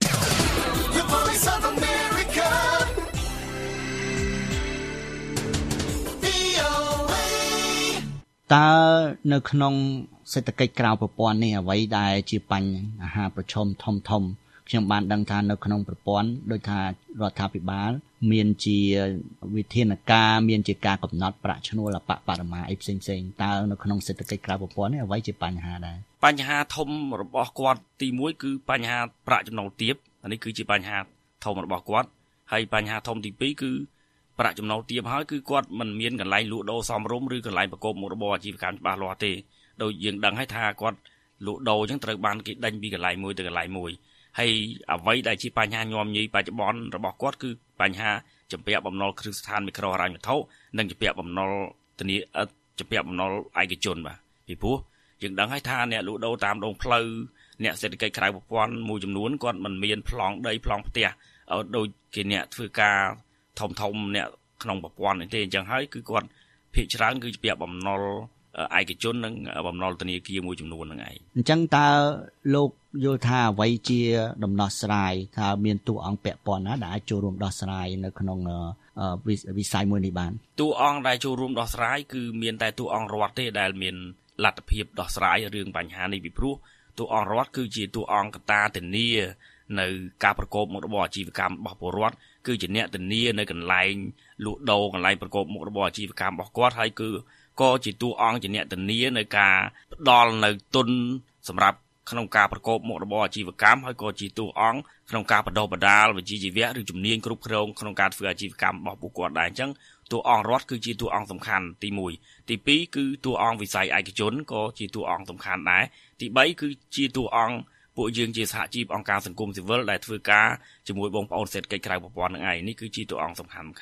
តើនៅក្នុងសេដ្ឋកិច្ចក្រៅប្រព័ន្ធនេះអ្វីដែលជាបញ្ហាប្រឈមធំធំខ្ញុំបានដឹងថានៅក្នុងប្រព័ន្ធដូចថារដ្ឋាភិបាលមានជាវិធានការមានជាការកំណត់ប្រាក់ឈ្នួលអបបរមាអីផ្សេងផ្សេងតើនៅក្នុងសេដ្ឋកិច្ចក្រៅប្រព័ន្ធនេះអ្វីជាបញ្ហាដែរបញ្ហាធំរបស់គាត់ទីមួយគឺបញ្ហាប្រាក់ចំណូលទាបអានេះគឺជាបញ្ហាធំរបស់គាត់ហើយបញ្ហាធំទីពីរគឺប្រាក់ចំណូលទាបហើយគឺគាត់មិនមានកន្លែងលក់ដូរសមរម្យឬកន្លែងប្រកបមុខរបរអាជីវកម្មច្បាស់លាស់ទេដោយយើងដឹងហើយថាគាត់លក់ដូរអញ្ចឹងត្រូវបានគេដេញពីកន្លែងមួយទៅកន្លែងមួយហើយអ្វីដែលជាបញ្ហាញោមញីបច្ចុប្បន្នរបស់គាត់គឺបញ្ហាជំពាក់បំណុលគ្រឹះស្ថានមីក្រូហិរញ្ញវត្ថុនិងជំពាក់បំណុលធានាជំពាក់បំណុលឯកជនបាទពីព្រោះយើងដឹងហើយថាអ្នកលក់ដូរតាមដងផ្លូវអ្នកសេដ្ឋកិច្ចក្រៅប្រព័ន្ធមួយចំនួនគាត់មិនមានប្លង់ដីប្លង់ផ្ទះដូចគេអ្នកធ្វើការធំធំអ្នកក្នុងប្រព័ន្ធនេះទេអញ្ចឹងហើយគឺគាត់ភាគច្រើនគឺជំពាក់បំណុលឯកជននិងបំណុលធនាគារមួយចំនួនហ្នឹងឯងអញ្ចឹងតើលោកយល់ថាអ្វីជាដំណោះស្រាយថាមានតួអង្គពាក់ព័ន្ធណាដែលអាចចូលរួមដោះស្រាយនៅក្នុងវិស័យមួយនេះបានតួអង្គដែលចូលរួមដោះស្រាយគឺមានតែតួអង្គរដ្ឋទេដែលមានលទ្ធភាពដោះស្រាយរឿងបញ្ហានេះពីព្រោះតួអង្គរដ្ឋគឺជាតួអង្គកត្តាធានានៅការប្រកបមុខរបរអាជីវកម្មរបស់ពលរដ្ឋគឺជាអ្នកធានានៅកន្លែងលក់ដូរកន្លែងប្រកបមុខរបរអាជីវកម្មរបស់គាត់ហើយគឺក៏ជាតួអង្គជាអ្នកធានានៅការផ្ដល់នៅទុនសម្រាប់ក្នុងការប្រកបមុខរបរអាជីវកម្មហើយក៏ជាតួអង្គក្នុងការបណ្ដុះបណ្ដាលវិជ្ជាជីវៈឬជំនាញគ្រប់គ្រងក្នុងការធ្វើអាជីវកម្មរបស់ពួកគាត់ដែរអញ្ចឹងតួអង្គរដ្ឋគឺជាតួអង្គសំខាន់ទីមួយទីពីរគឺតួអង្គវិស័យឯកជនក៏ជាតួអង្គសំខាន់ដែរទីបីគឺជាតួអង្គពួកយើងជាសហជីពអង្គការសង្គមស៊ីវិលដែលធ្វើការជាមួយបងប្អូនសេដ្ឋកិច្ចក្រៅប្រព័ន្ធនឹងឯងនេះគឺជាតួអង្គសំខាន់សំខាន់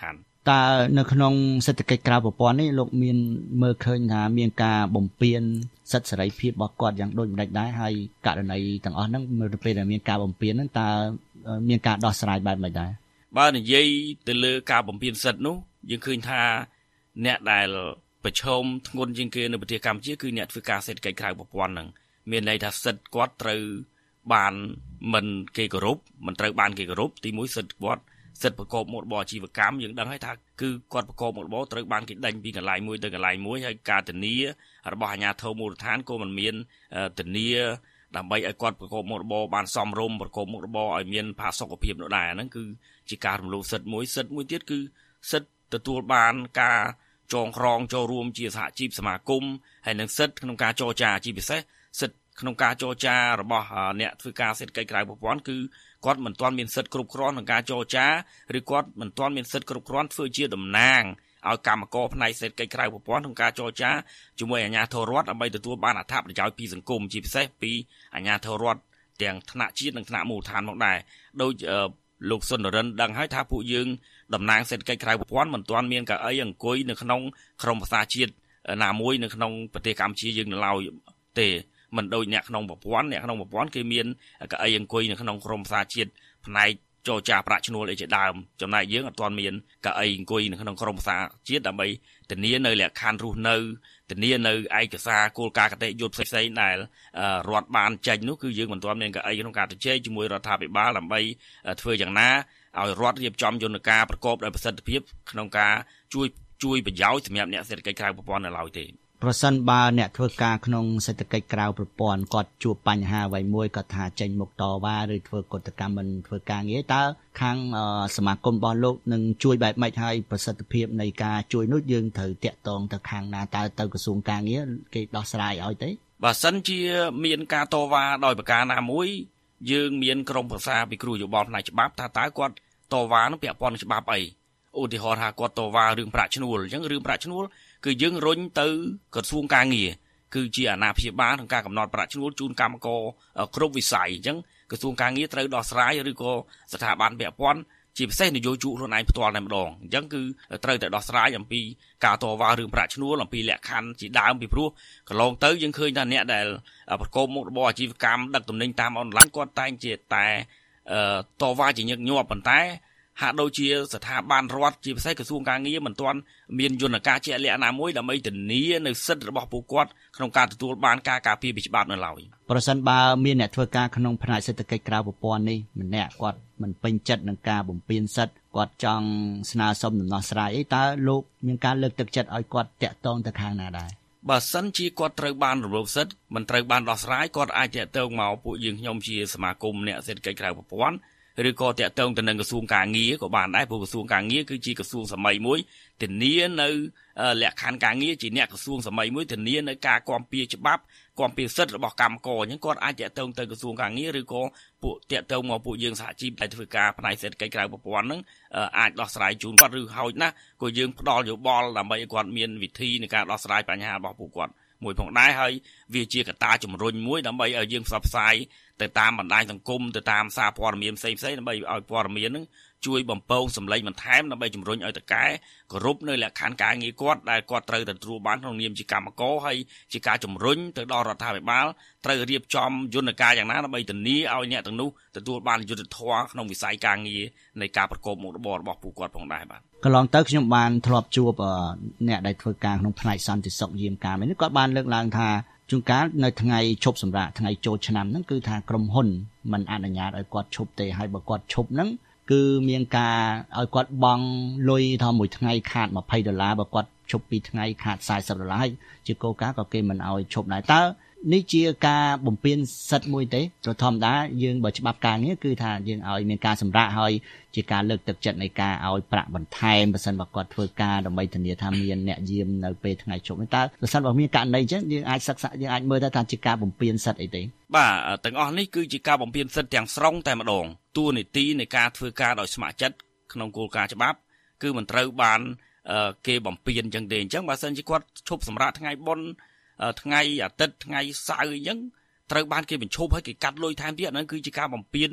តើនៅក្នុងសេដ្ឋកិច្ចក្រៅប្រព័ន្ធនេះលោកមានមើលឃើញថាមានការបំពានសិទ្ធិសេរីភាពរបស់គាត់យ៉ាងដូចម្តេចដែរហើយករណីទាំងអស់ហ្នឹងនៅពេលដែលមានការបំពានហ្នឹងតើមានការដោះស្រាយបែបម៉េចដែរបើនិយាយទៅលើការបំពានសិទ្ធិនោះយើងឃើញថាអ្នកដែលប្រឈមធ្ងន់ជាងគេនៅប្រទេសកម្ពុជាគឺអ្នកធ្វើការសេដ្ឋកិច្ចក្រៅប្រព័ន្ធហ្នឹងមានន័យថាសិទ្ធិគាត់ត្រូវបានមិនគេគោរពមិនត្រូវបានគេគោរពទីមួយសិទ្ធិគាត់សិទ្ធិប្រកបមុខរបរអាជីវកម្មយើងដឹងហើយថាគឺគាត់ប្រកបមុខរបរត្រូវបានគេដេញពីកន្លែងមួយទៅកន្លែងមួយហើយការធានារបស់អាជ្ញាធរមូលដ្ឋានក៏មិនមានធានាដើម្បីឲ្យគាត់ប្រកបមុខរបរបានសមរម្យប្រកបមុខរបរឲ្យមានផាសុកភាពនោះដែរហ្នឹងគឺជាការរំលោភសិទ្ធិមួយសិទ្ធិមួយទៀតគឺសិទ្ធិទទួលបានការចងក្រងចូលរួមជាសហជីពសមាគមហើយនិងសិទ្ធិក្នុងការចរចាជាពិសេសសិទ្ធិក្នុងការចរចារបស់អ្នកធ្វើការសេដ្ឋកិច្ចក្រៅប្រព័ន្ធគឺគាត់មិនទាន់មានសិទ្ធិគ្រប់គ្រាន់ក្នុងការចរចាឬគាត់មិនទាន់មានសិទ្ធិគ្រប់គ្រាន់ធ្វើជាតំណាងឲ្យកម្មករផ្នែកសេដ្ឋកិច្ចក្រៅប្រព័ន្ធក្នុងការចរចាជាមួយអាជ្ញាធររដ្ឋដើម្បីទទួលបានអត្ថប្រយោជន៍ពីសង្គមជាពិសេសពីអាជ្ញាធររដ្ឋទាំងថ្នាក់ជាតិនិងថ្នាក់មូលដ្ឋានផងដែរដោយលោកសុននរិនដឹងហើយថាពួកយើងតំណាងសេដ្ឋកិច្ចក្រៅប្រព័ន្ធមិនទាន់មានកៅអីអង្គុយនៅក្នុងក្រមប្រសាជាតិណាមួយនៅក្នុងប្រទេសកម្ពុជាយើងនៅឡើយទេមិនដូចអ្នកក្នុងប្រព័ន្ធអ្នកក្នុងប្រព័ន្ធគេមានកៅអីអង្គុយនៅក្នុងក្រមប្រសាជាតិផ្នែកចរចាប្រាក់ឈ្នួលអីជាដើមចំណែកយើងអត់ទាន់មានកៅអីអង្គុយនៅក្នុងក្រមប្រសាជាតិដើម្បីធានានៅលក្ខខណ្ឌរស់នៅធានានៅឯកសារគោលការណ៍គតិយុត្តផ្សេងៗដែលរដ្ឋបានចេញនោះគឺយើងមិនទាន់មានកៅអីក្នុងការជជែកជាមួយរដ្ឋាភិបាលដើម្បីធ្វើយ៉ាងណាឲ្យរដ្ឋរៀបចំយន្តការប្រកបដោយប្រសិទ្ធភាពក្នុងការជួយជួយប្រយោជន៍សម្រាប់អ្នកសេដ្ឋកិច្ចក្រៅប្រព័ន្ធនៅឡើយទេប្រសិនបើអ្នកធ្វើការក្នុងសេដ្ឋកិច្ចក្រៅប្រព័ន្ធគាត់ជួបបញ្ហាអ្វីមួយគាត់ថាចេញមុខតវ៉ាឬធ្វើកតកម្មមិនធ្វើការងារតើខាងសមាគមរបស់លោកនឹងជួយបែបម៉េចឲ្យប្រសិទ្ធភាពនៃការជួយនោះយើងត្រូវតាក់ទងទៅខាងណាតើទៅក្រសួងការងារគេដោះស្រាយឲ្យទេបើសិនជាមានការតវ៉ាដោយប្រការណាមួយយើងមានក្រុមប្រឹក្សាពិគ្រោះយោបល់ផ្នែកច្បាប់ថាតើគាត់តវ៉ានឹងពាក់ព័ន្ធនឹងច្បាប់អីឧទាហរណ៍ថាគាត់តវ៉ារឿងប្រាក់ឈ្នួលអញ្ចឹងរឿងប្រាក់ឈ្នួលគឺយើងរុញទៅក្រសួងការងារគឺជាអាណាព្យាបាលក្នុងការកំណត់ប្រាក់ឈ្នួលជូនកម្មករគ្រប់វិស័យអញ្ចឹងក្រសួងការងារត្រូវដោះស្រាយឬក៏ស្ថាប័នពាក់ព័ន្ធជាពិសេសនយោជកខ្លួនឯងផ្ទាល់តែម្ដងអញ្ចឹងគឺត្រូវតែដោះស្រាយអំពីការតវ៉ារឿងប្រាក់ឈ្នួលអំពីលក្ខខណ្ឌជាដើមពីព្រោះកន្លងទៅយើងឃើញថាអ្នកដែលប្រកបមុខរបរអាជីវកម្មដឹកទំនិញតាមអនឡាញគាត់តែងជាតែតវ៉ាជាញឹកញាប់ប៉ុន្តែហាក់ដូចជាស្ថាប័នរដ្ឋជាពិសេសក្រសួងការងារមិនទាន់មានយន្តការជាក់លាក់ណាមួយដើម្បីធានានៅសិទ្ធិរបស់ពួកគាត់ក្នុងការទទួលបានការការពារពីច្បាប់នៅឡើយប្រសិនបើមានអ្នកធ្វើការក្នុងផ្នែកសេដ្ឋកិច្ចក្រៅប្រព័ន្ធនេះម្នាក់គាត់មិនពេញចិត្តនឹងការបំពានសិទ្ធិគាត់ចង់ស្នើសុំដំណោះស្រាយអីតើលោកមានការលើកទឹកចិត្តឲ្យគាត់តាក់ទងទៅខាងណាដែរបើសិនជាគាត់ត្រូវបានរំលោភសិទ្ធិមិនត្រូវបានដោះស្រាយគាត់អាចតាក់ទងមកពួកយើងខ្ញុំជាសមាគមអ្នកសេដ្ឋកិច្ចក្រៅប្រព័ន្ធឬក៏តាក់ទងទៅនឹងក្រសួងការងារក៏បានដែរព្រោះក្រសួងការងារគឺជាក្រសួងសម័យមួយធានានៅលក្ខខណ្ឌការងារជាអ្នកក្រសួងសម័យមួយធានានៅការគាំពៀច្បាប់គាំពៀសិទ្ធិរបស់កម្មករអញ្ចឹងគាត់អាចតាក់ទងទៅក្រសួងការងារឬក៏ពួកតាក់ទងមកពួកយើងសហជីពដែលធ្វើការផ្នែកសេដ្ឋកិច្ចក្រៅប្រព័ន្ធហ្នឹងអាចដោះស្រាយជូនគាត់ឬហោចណាស់ក៏យើងផ្ដល់យោបល់ដើម្បីឲ្យគាត់មានវិធីในការដោះស្រាយបញ្ហារបស់ពួកគាត់មួយផងដែរហើយវាជាកត្តាជំរុញមួយដើម្បីឲ្យយើងផ្សព្វផ្សាយទៅតាមបណ្ដាញសង្គមទៅតាមសារព័ត៌មានផ្សេងៗដើម្បីឲ្យព័ត៌មានហ្នឹងជួយបំពងសម្លេងបន្ថែមដើម្បីជំរុញឲ្យតកែគោរពនៅលក្ខខណ្ឌការងារគាត់ដែលគាត់ត្រូវទទួលបានក្នុងនាមជាកម្មករហើយជាការជំរុញទៅដល់រដ្ឋាភិបាលត្រូវរៀបចំយន្តការយ៉ាងណាដើម្បីធានាឲ្យអ្នកទាំងនោះទទួលបានយុត្តិធម៌ក្នុងវិស័យការងារនៃការប្រកបមុខរបររបស់ពួកគាត់ផងដែរបាទកន្លងទៅខ្ញុំបានធ្លាប់ជួបអ្នកដែលធ្វើការក្នុងផ្នែកសន្តិសុខយាមកាមនេះគាត់បានលើកឡើងថាជួនកាលនៅថ្ងៃឈប់សម្រាកថ្ងៃចូលឆ្នាំហ្នឹងគឺថាក្រុមហ៊ុនមិនអនុញ្ញាតឲ្យគាត់ឈប់ទេហើយបើគាត់ឈប់ហ្នឹងគឺមានការឲ្យគាត់បង់លុយថាមួយថ្ងៃខាតยี่สิบដុល្លារបើគាត់ឈប់ពីរថ្ងៃខាតสี่สิบដុល្លារហើយជាគោលការណ៍ក៏គេមិនឲ្យឈប់ដែរតើនេះជាការបំពានសិទ្ធិមួយទេព្រោះធម្មតាយើងបើច្បាប់ការងារគឺថាយើងឲ្យមានការសម្រាកហើយជាការលើកទឹកចិត្តនៃការឲ្យប្រាក់បន្ថែមបើសិនបើគាត់ធ្វើការដើម្បីធានាថាមានអ្នកយាមនៅពេលថ្ងៃឈប់នេះតើបើសិនបើមានករណីអញ្ចឹងយើងអាចសិក្សាយើងអាចមើលទៅថាជាការបំពានសិទ្ធិអីទេបាទទាំងអស់នេះគឺជាការបំពានសិទ្ធិទាំងស្រុងតែម្ដងតួនាទីនៃការធ្វើការដោយស្ម័គ្រចិត្តក្នុងគោលការណ៍ច្បាប់គឺមិនត្រូវបានគេបំពានអញ្ចឹងទេអញ្ចឹងបើសិនជាគាត់ឈប់សម្រាកថ្ងៃបុណ្យថ្ងៃអាទិត្យថ្ងៃសៅរ៍អញ្ចឹងត្រូវបានគេបញ្ឈប់ឲ្យគេកាត់លុយថែមទៀតហ្នឹងគឺជាការបំពាន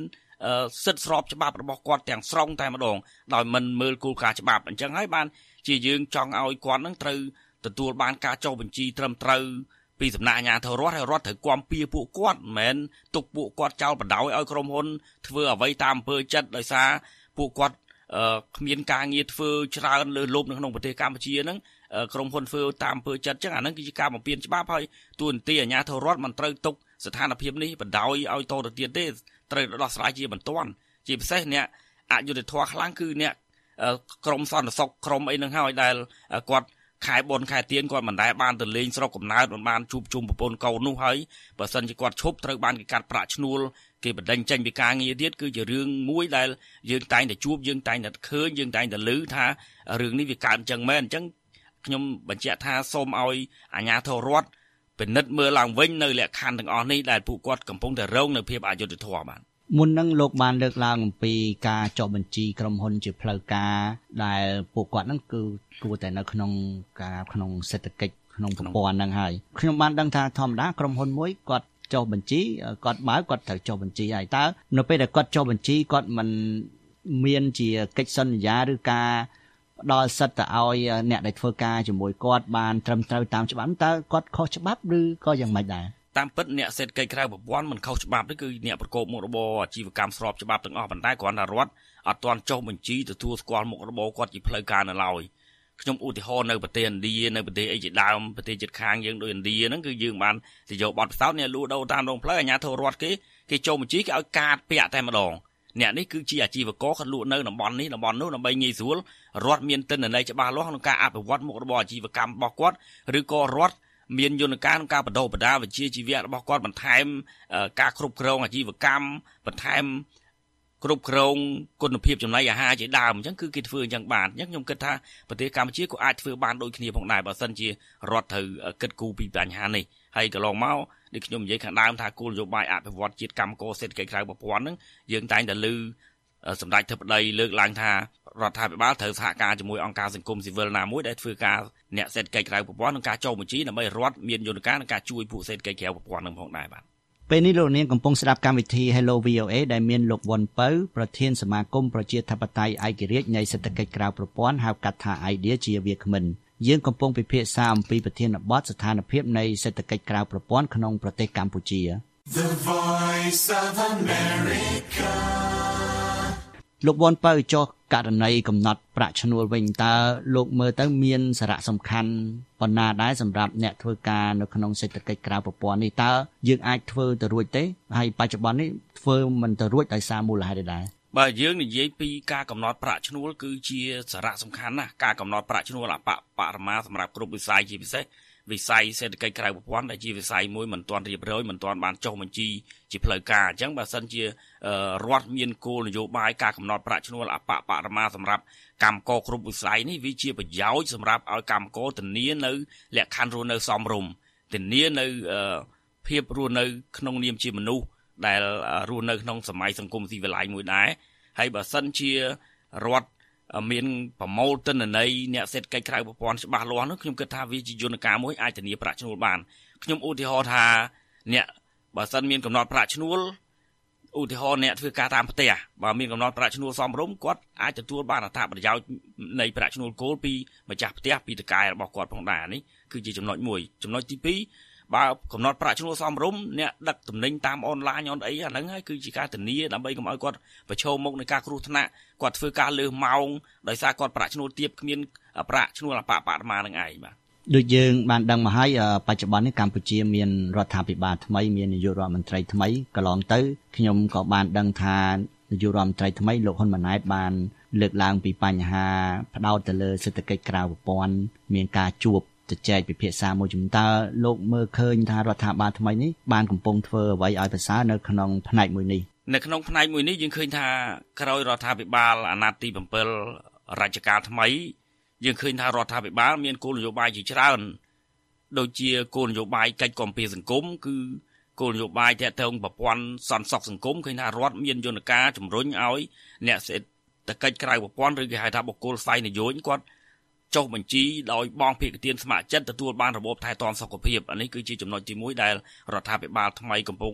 សិទ្ធិស្របច្បាប់របស់គាត់ទាំងស្រុងតែម្ដងដោយមិនមើលគោលការណ៍ច្បាប់អញ្ចឹងហើយបានជាយើងចង់ឲ្យគាត់នឹងត្រូវទទួលបានការចុះបញ្ជីត្រឹមត្រូវពីសំណាក់អាជ្ញាធររដ្ឋហើយរដ្ឋត្រូវគាំពៀពួកគាត់មិនមែនទុកពួកគាត់ចោលបណ្ដោយឲ្យក្រុមហ៊ុនធ្វើអ្វីតាមអំពើចិត្តដោយសារពួកគាត់គ្មានការងារធ្វើច្រើនលើលប់នៅក្នុងប្រទេសកម្ពុជាហ្នឹងក្រុមហ៊ុនធ្វើតាមអំពើចិត្តអញ្ចឹងអាហ្នឹងគឺជាការបំពានច្បាប់ហើយទូនទីអាជ្ញាធររដ្ឋមិនត្រូវទុកស្ថានភាពនេះបណ្ដោយឲ្យតទៅទៀតទេត្រូវដោះស្រាយជាបន្ទាន់ជាពិសេសអ្នកអយុត្តិធម៌ខ្លាំងគឺអ្នកក្រមសន្តិសុខក្រមអីហ្នឹងហើយដែលគាត់ខែបុណ្យខែទៀនគាត់មិនដែលបានទៅលេងស្រុកកំណើតមិនបានជួបជុំប្រពន្ធកូននោះហើយបើសិនជាគាត់ឈប់ត្រូវបានគេកាត់ប្រាក់ឈ្នួលគេបណ្ដេញចេញពីការងារទៀតគឺជារឿងមួយដែលយើងតែងតែជួបយើងតែងតែឃើញយើងតែងតែឮថារឿងនេះវាកើតអញ្ចឹងមែនអញ្ចឹងខ្ញុំបញ្ជាក់ថាសូមឲ្យអាជ្ញាធររដ្ឋពិនិត្យមើលឡើងវិញនៅលក្ខខណ្ឌទាំងអស់នេះដែលពួកគាត់កំពុងតែរងនៅភាពអយុត្តិធម៌បាទមុននឹងលោកបានលើកឡើងអំពីការចុះបញ្ជីក្រុមហ៊ុនជាផ្លូវការដែលពួកគាត់ហ្នឹងគឺគួរតែនៅក្នុងការក្នុងសេដ្ឋកិច្ចក្នុងប្រព័ន្ធហ្នឹងហើយខ្ញុំបានដឹងថាធម្មតាក្រុមហ៊ុនមួយគាត់ចុះបញ្ជីគាត់បើគាត់ត្រូវចុះបញ្ជីហើយតើនៅពេលដែលគាត់ចុះបញ្ជីគាត់មិនមានជាកិច្ចសន្យាឬការផ្ដល់សិទ្ធិទៅឲ្យអ្នកដែលធ្វើការជាមួយគាត់បានត្រឹមត្រូវតាមច្បាប់តើគាត់ខុសច្បាប់ឬក៏យ៉ាងម៉េចដែរតាមពិតអ្នកសេដ្ឋកិច្ចក្រៅប្រព័ន្ធមិនខុសច្បាប់ទេគឺអ្នកប្រកបមុខរបរអាជីវកម្មស្របច្បាប់ទាំងអស់ប៉ុន្តែគ្រាន់តែរដ្ឋអត់ទាន់ចុះបញ្ជីទទួលស្គាល់មុខរបរគាត់ជាផ្លូវការនៅឡើយខ្ញុំឧទាហរណ៍នៅប្រទេសឥណ្ឌានៅប្រទេសអីជាដើមប្រទេសជិតខាងយើងដូចឥណ្ឌាហ្នឹងគឺយើងបានទៅយកបទពិសោធន៍អ្នកលក់ដូរតាមដងផ្លូវអាជ្ញាធររដ្ឋគេគេចុះបញ្ជីគេឲ្យកាតពាក់តែម្ដងអ្នកនេះគឺជាអាជីវករគាត់លក់នៅតំបន់នេះតំបន់នោះដើម្បីងាយស្រួលរដ្ឋមានទិន្នន័យច្បាស់លាស់ក្នុងការអភិវឌ្ឍមុខរបរអាជីវកម្មរបស់គាត់ឬក៏រដ្ឋមានយន្តការក្នុងការបណ្ដុះបណ្ដាលវិជ្ជាជីវៈរបស់គាត់បន្ថែមការគ្រប់គ្រងអាជីវកម្មបន្ថែមគ្រប់គ្រងគុណភាពចំណីអាហារជាដើមអញ្ចឹងគឺគេធ្វើអញ្ចឹងបានអញ្ចឹងខ្ញុំគិតថាប្រទេសកម្ពុជាក៏អាចធ្វើបានដូចគ្នាផងដែរបើសិនជារដ្ឋត្រូវគិតគូរពីបញ្ហានេះហើយកន្លងមកដូចខ្ញុំនិយាយខាងដើមថាគោលនយោបាយអភិវឌ្ឍជាតិកម្មករសេដ្ឋកិច្ចក្រៅប្រព័ន្ធហ្នឹងយើងតែងតែលើសម្ដេចធិបតីលើកឡើងថារដ្ឋាភិបាលត្រូវសហការជាមួយអង្គការសង្គមស៊ីវិលណាមួយដែលធ្វើការអ្នកសេដ្ឋកិច្ចក្រៅប្រព័ន្ធក្នុងការចុះបញ្ជីដើម្បីរដ្ឋមានយន្តការក្នុងការជួយពួកសេដ្ឋកិច្ចក្រៅប្រព័ន្ធនឹងផងដែរបាទពេលនេះលោកនាងកំពុងស្ដាប់កម្មវិធី Hello វី អូ เอ ដែលមានលោកវ៉ុនពៅប្រធានសមាគមប្រជាធិបតេយ្យឯករាជ្យនៃសេដ្ឋកិច្ចក្រៅប្រព័ន្ធហៅកាត់ថា Idea ជាវាគ្មិនយើងកំពុងពិភាក្សាអំពីប្រធានបទស្ថានភាពនៃសេដ្ឋកិច្ចក្រៅប្រព័ន្ធក្នុងប្រទេសកម្ពុជា The Voice of America លោកវ៉ុនពៅចុះករណីកំណត់ប្រាក់ឈ្នួលវិញតើលោកមើលទៅមានសារៈសំខាន់ប៉ុណ្ណាដែរសម្រាប់អ្នកធ្វើការនៅក្នុងសេដ្ឋកិច្ចក្រៅប្រព័ន្ធនេះតើយើងអាចធ្វើទៅរួចទេហើយបច្ចុប្បន្ននេះធ្វើមិនទៅរួចដោយសារមូលហេតុដែរបើយើងនិយាយពីការកំណត់ប្រាក់ឈ្នួលគឺជាសារៈសំខាន់ណាស់ការកំណត់ប្រាក់ឈ្នួលអបបរមាសម្រាប់គ្រប់វិស័យជាពិសេសវិស័យសេដ្ឋកិច្ចក្រៅប្រព័ន្ធដែលជាវិស័យមួយមិនទាន់រៀបរយមិនទាន់បានចុះបញ្ជីជាផ្លូវការអញ្ចឹងបើសិនជារដ្ឋមានគោលនយោបាយការកំណត់ប្រាក់ឈ្នួលអបបរមាសម្រាប់កម្មករគ្រប់វិស័យនេះវាជាប្រយោជន៍សម្រាប់ឲ្យកម្មករធានានៅលក្ខខណ្ឌរស់នៅសមរម្យធានានៅភាពរស់នៅក្នុងនាមជាមនុស្សដែលរស់នៅក្នុងសម័យសង្គមស៊ីវិល័យមួយដែរហើយបើសិនជារដ្ឋមានប្រមូលទិន្នន័យអ្នកសេដ្ឋកិច្ចក្រៅប្រព័ន្ធច្បាស់លាស់នោះខ្ញុំគិតថាវាជាយន្តការមួយអាចធានាប្រាក់ឈ្នួលបានខ្ញុំឧទាហរណ៍ថាអ្នកបើសិនមានកំណត់ប្រាក់ឈ្នួលឧទាហរណ៍អ្នកធ្វើការតាមផ្ទះបើមានកំណត់ប្រាក់ឈ្នួលសមរម្យគាត់អាចទទួលបានអត្ថប្រយោជន៍នៃប្រាក់ឈ្នួលគោលពីម្ចាស់ផ្ទះពីតកែរបស់គាត់ផងដែរនេះគឺជាចំណុចមួយចំណុចទីពីរបើកំណត់ប្រាក់ឈ្នួលសមរម្យអ្នកដឹកទំនិញតាមអនឡាញអនអីអាហ្នឹងហើយគឺជាការធានាដើម្បីកុំឲ្យគាត់ប្រឈមមុខនឹងការគ្រោះថ្នាក់គាត់ធ្វើការលើសម៉ោងដោយសារគាត់ប្រាក់ឈ្នួលទាបគ្មានប្រាក់ឈ្នួលអបបរមានឹងឯងបាទដូចយើងបានដឹងមកហើយបច្ចុប្បន្ននេះកម្ពុជាមានរដ្ឋាភិបាលថ្មីមាននាយករដ្ឋមន្ត្រីថ្មីកន្លងទៅខ្ញុំក៏បានដឹងថានាយករដ្ឋមន្ត្រីថ្មីលោកហ៊ុនម៉ាណែតបានលើកឡើងពីបញ្ហាផ្ដោតទៅលើសេដ្ឋកិច្ចក្រៅប្រព័ន្ធមានការជួបជជែកពិភាក្សាមួយចំនួនតើលោកមើលឃើញថារដ្ឋាភិបាលថ្មីនេះបានកំពុងធ្វើអ្វីឲ្យប្រសើរនៅក្នុងផ្នែកមួយនេះនៅក្នុងផ្នែកមួយនេះយើងឃើញថាក្រោយរដ្ឋាភិបាលអាណត្តិទីbảyរជ្ជកាលថ្មីយើងឃើញថារដ្ឋាភិបាលមានគោលនយោបាយជាច្រើនដូចជាគោលនយោបាយកិច្ចគាំពារសង្គមគឺគោលនយោបាយទាក់ទងប្រព័ន្ធសន្តិសុខសង្គមឃើញថារដ្ឋមានយន្តការជំរុញឲ្យអ្នកសេដ្ឋកិច្ចក្រៅប្រព័ន្ធឬគេហៅថាបុគ្គលផ្សាយនយោបាយគាត់ចុះបញ្ជីដោយបងភាគទានស្ម័គ្រចិត្តទទួលបានរបបថែទាំសុខភាពអានេះគឺជាចំណុចទីមួយដែលរដ្ឋាភិបាលថ្មីកំពុង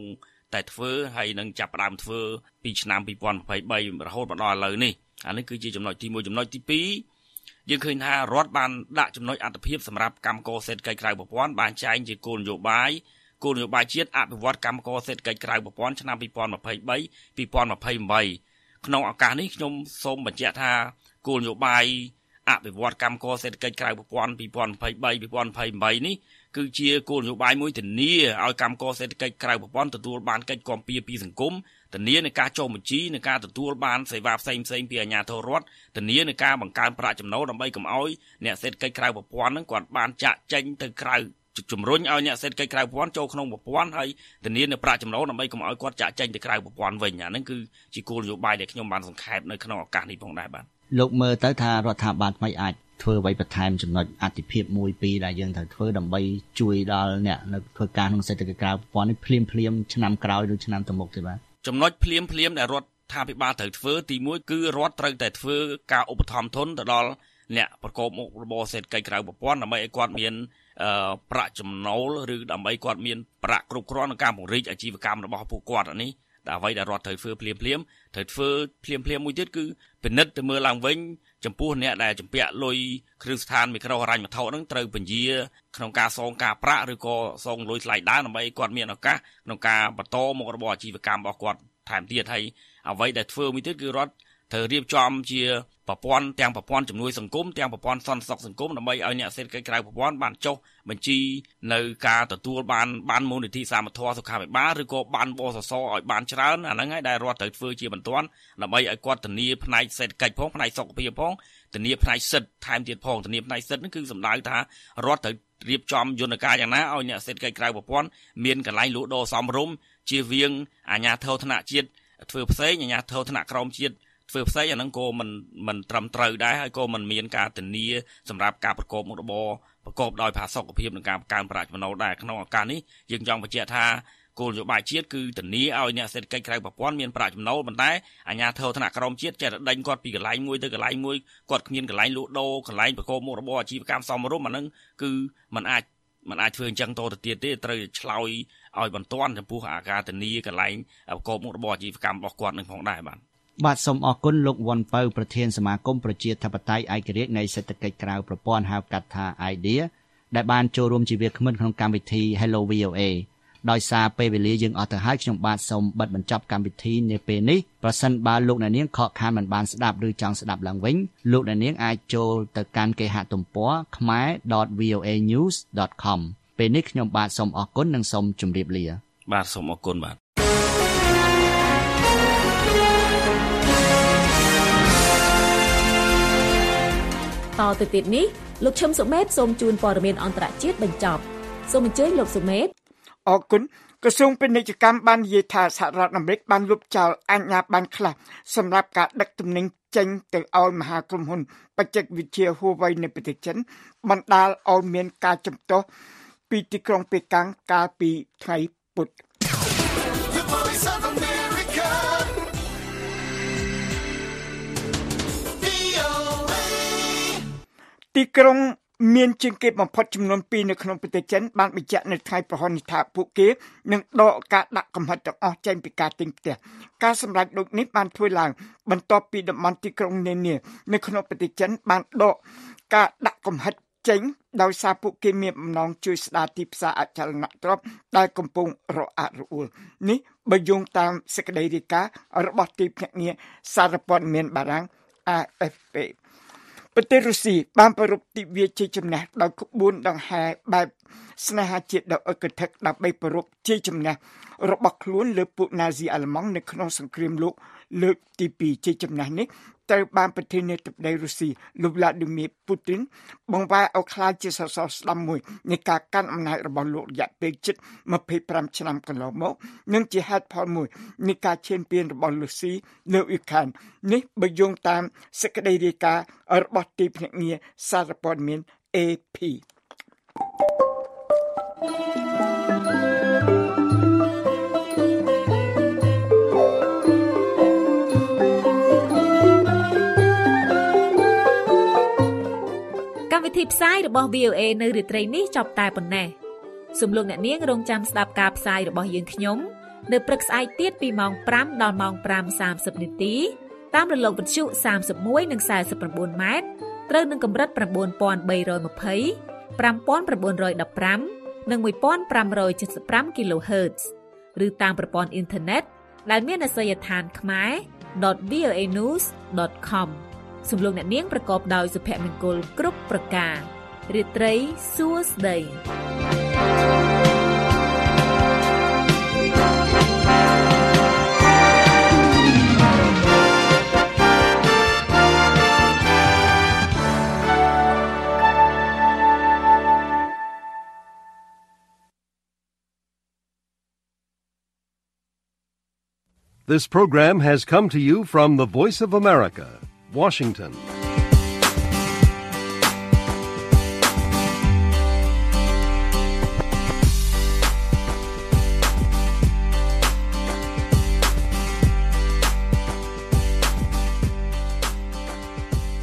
តែធ្វើហើយនឹងចាប់ផ្ដើមធ្វើពីឆ្នាំពីរពាន់ยี่สิบสามរហូតមកដល់ឥឡូវនេះអានេះគឺជាចំណុចទីមួយចំណុចទីពីរយើងឃើញថារដ្ឋបានដាក់ចំណុចអត្ថប្រយោជន៍សម្រាប់កម្មករសេដ្ឋកិច្ចក្រៅប្រព័ន្ធបានចែងជាគោលនយោបាយគោលនយោបាយជាតិអភិវឌ្ឍកម្មករសេដ្ឋកិច្ចក្រៅប្រព័ន្ធឆ្នាំពីរពាន់ยี่สิบสาม ពីរពាន់ยี่สิบแปดក្នុងឱកាសនេះខ្ញុំសូមបញ្ជាក់ថាគោលនយោបាយអភិវឌ្ឍកម្មករសេដ្ឋកិច្ចក្រៅប្រព័ន្ធពីរពាន់ยี่สิบสาม ពីរពាន់ยี่สิบแปดនេះគឺជាគោលនយោបាយមួយធានាឲ្យកម្មករសេដ្ឋកិច្ចក្រៅប្រព័ន្ធទទួលបានកិច្ចគាំពារពីសង្គមធានានឹងការចុះបញ្ជីនឹងការទទួលបានសេវាផ្សេងផ្សេងពីអាជ្ញាធររដ្ឋធានានឹងការបង្កើនប្រាក់ចំណូលដើម្បីកុំឲ្យអ្នកសេដ្ឋកិច្ចក្រៅប្រព័ន្ធនឹងគាត់បានចាក់ចេញទៅក្រៅជំរុញឲ្យអ្នកសេដ្ឋកិច្ចក្រៅប្រព័ន្ធចូលក្នុងប្រព័ន្ធហើយធានានឹងប្រាក់ចំណូលដើម្បីកុំឲ្យគាត់ចាក់ចេញទៅក្រៅប្រព័ន្ធវិញអាហ្នឹងគឺជាគោលនយោបាយដែលខ្ញុំបានសង្ខេបនៅក្នុងឱកាសនេះផងដែរបាទលោកមើលទៅថារដ្ឋាភិបាលថ្មីអាចធ្វើអ្វីបន្ថែមចំណុចអតិភិបមួយពីរដែលយើងត្រូវធ្វើដើម្បីជួយដល់អ្នកនៅធ្វើការក្នុងសេដ្ឋកិច្ចក្រៅប្រព័ន្ធនេះភ្លាមភ្លាមឆ្នាំក្រោយឬឆ្នាំទៅមុខទេបាទចំណុចភ្លាមភ្លាមដែលរដ្ឋាភិបាលត្រូវធ្វើទីមួយគឺរដ្ឋត្រូវតែធ្វើការឧបត្ថម្ភធនទៅដល់អ្នកប្រកបមុខរបរសេដ្ឋកិច្ចក្រៅប្រព័ន្ធដើម្បីឲ្យគាត់មានប្រាក់ចំណូលឬដើម្បីគាត់មានប្រាក់គ្រប់គ្រាន់ក្នុងការពង្រីកអាជីវកម្មរបស់ពួកគាត់នេះតែអ្វីដែលរដ្ឋត្រូវធ្វើភ្លាមភ្លាមត្រូវធ្វើភ្លាមភ្លាមមួយទៀតគឺពិនិត្យទៅមើលឡើងវិញចំពោះអ្នកដែលចម្ពាក់លុយគ្រឹះស្ថានមីក្រូហិរញ្ញវត្ថុហ្នឹងត្រូវពន្យាក្នុងការសងការប្រាក់ឬក៏សងលុយថ្លៃដើមដើម្បីគាត់មានឱកាសក្នុងការបន្តមុខរបរអាជីវកម្មរបស់គាត់ថែមទៀតហើយអ្វីដែលធ្វើមួយទៀតគឺរដ្ឋត្រូវរៀបចំជាប្រព័ន្ធទាំងប្រព័ន្ធជំនួយសង្គមទាំងប្រព័ន្ធសន្តិសុខសង្គមដើម្បីឲ្យអ្នកសេដ្ឋកិច្ចក្រៅប្រព័ន្ធបានចុះបញ្ជីនៅការទទួលបានបានមូលនិធិសាមត្ថៈសុខាភិបាលឬក៏បានបសសឲ្យបានច្រើនអាហ្នឹងហើយដែលរដ្ឋត្រូវធ្វើជាបន្ទាន់ដើម្បីឲ្យគាត់ធានាផ្នែកសេដ្ឋកិច្ចផងផ្នែកសុខភាពផងធានាផ្នែកសិទ្ធិថែមទៀតផងធានាផ្នែកសិទ្ធិហ្នឹងគឺសំដៅថារដ្ឋត្រូវរៀបចំយន្តការយ៉ាងណាឲ្យអ្នកសេដ្ឋកិច្ចក្រៅប្រព័ន្ធមានកន្លែងលក់ដូរសមរម្យជៀសវាងអាជ្ញាធរថ្នាក់ជាតិធ្វើផ្សេងអាជ្ញាធរថ្នាក់ក្រោមជាតិធ្វើផ្សេងអាហ្នឹងក៏មិនមិនត្រឹមត្រូវដែរហើយក៏មិនមានការធានាសម្រាប់ការប្រកបមុខរបរប្រកបដោយផាសុកភាពនិងការបង្កើនប្រាក់ចំណូលដែរក្នុងឱកាសនេះយើងចង់បញ្ជាក់ថាគោលនយោបាយជាតិគឺធានាឲ្យអ្នកសេដ្ឋកិច្ចក្រៅប្រព័ន្ធមានប្រាក់ចំណូលប៉ុន្តែអាជ្ញាធរថ្នាក់ក្រោមជាតិចេះតែដេញគាត់ពីកន្លែងមួយទៅកន្លែងមួយគាត់គ្មានកន្លែងលក់ដូរកន្លែងប្រកបមុខរបរអាជីវកម្មសមរម្យអាហ្នឹងគឺมันអាចมันអាចធ្វើអញ្ចឹងតទៅទៀតទេត្រូវឆ្លើយឲ្យបន្ទាន់ចំពោះអាការធានាកន្លែងប្រកបមុខរបរអាជីវកម្មរបស់គាត់នឹងផងដែរបាទបាទសូមអរគុណលោកវ៉ាន់ពៅប្រធានសមាគមប្រជាធិបតេយ្យឯករាជ្យនៃសេដ្ឋកិច្ចក្រៅប្រព័ន្ធហៅកាត់ថា Idea ដែលបានចូលរួមជាវាគ្មិនក្នុងកម្មវិធី Hello វី អូ เอ ដោយសារពេលវេលាយើងអស់ទៅហើយខ្ញុំបាទសូមបិទបញ្ចប់កម្មវិធីនាពេលនេះប្រសិនបើលោកអ្នកនាងខកខានមិនបានស្ដាប់ឬចង់ស្ដាប់ឡើងវិញលោកអ្នកនាងអាចចូលទៅកាន់គេហទំព័រ khmer dot v o a news dot com ពេលនេះខ្ញុំបាទសូមអរគុណនិងសូមជម្រាបលាបាទសូមអរគុណបាទតទៅទៀតនេះលោកឈឹមសុមេតសូមជូនព័ត៌មានអន្តរជាតិបញ្ចប់សូមអញ្ជើញលោកសុមេតអរគុណក្រសួងពាណិជ្ជកម្មបាននិយាយថាសហរដ្ឋអាមេរិកបានលុបចោលអាជ្ញាប័ណ្ណខ្លះសម្រាប់ការដឹកទំនិញចេញទៅឲ្យមហាក្រុមហ៊ុនបច្ចេកវិទ្យា Huawei នៃប្រទេសចិនបណ្ដាលឲ្យមានការជំទាស់ពីទីក្រុងប៉េកាំងកាលពីថ្ងៃពុធទីក្រុងមានជាងគេបំផុតចំនួនពីរនៅក្នុងប្រទេសចិនបានបញ្ជាក់នៅថ្ងៃប្រហ័ននេះថាពួកគេនឹងដកការដាក់កំហិតទាំងអស់ចេញពីការទិញផ្ទះការសម្រេចដូចនេះបានធ្វើឡើងបន្ទាប់ពីតំបន់ទីក្រុងនានានៅក្នុងប្រទេសចិនបានដកការដាក់កំហិតចេញដោយសារពួកគេមានបំណងជួយស្ដារទីផ្សារអចលនទ្រព្យដែលកំពុងរអាក់រអួលនេះបើយោងតាមសេចក្តីរាយការណ៍របស់ទីភ្នាក់ងារសារព័ត៌មានបារាំង A F Pប្រទេសរុស្ស៊ីបានប្រពៃទិវាជ័យជំនះដោយក្បួនដង្ហែបែបស្នេហាជាតិដ៏អឹកធឹកដើម្បីប្រពៃជ័យជំនះរបស់ខ្លួនលើពួកណាស៊ីអាល្លឺម៉ង់នៅក្នុងសង្គ្រាមលោកលើកទីពីរជ័យជំនះនេះត្រូវបានប្រធានាធិបតីរុស្ស៊ីលោក Vladimir Putin បង្វែរឲ្យក្លាយជាសសរស្តម្ភមួយនៃការកាន់អំណាចរបស់លោករយៈពេលជិតยี่สิบห้าឆ្នាំកន្លងមកនិងជាហេតុផលមួយនៃការឈានពានរបស់រុស្ស៊ីលើអ៊ុយក្រែននេះបើយោងតាមសេចក្តីរាយការណ៍របស់ទីភ្នាក់ងារសារព័ត៌មាន A P កម្មវិធីផ្សាយរបស់ វី អូ เอ នៅរាត្រីនេះចប់តែប៉ុណ្ណេះសូមលោកអ្នកនាងរងចាំស្ដាប់ការផ្សាយរបស់យើងខ្ញុំនៅព្រឹកស្អែកទៀតពីម៉ោងប្រាំដល់ម៉ោងប្រាំសាមសិបនាទីតាមរលកវិទ្យុសាមសិបមួយនិងសែសិប៩ម៉ែត្រត្រូវនឹងកម្រិត៩,៣២០ ៥,៩១៥ និងmột nghìn năm trăm七mươi lăm គីឡូហឺតซ์ ឬតាមប្រព័ន្ធអ៊ីនធឺណិតដែលមានអាសយដ្ឋាន ខ្មែរ ដត វី អូ эй ញូស ដត com សំឡេងអ្នកនាងប្រកបដោយសុភមង្គលគ្រប់ប្រការរាត្រីសួស្តី This program has come to you from the Voice of America, Washington.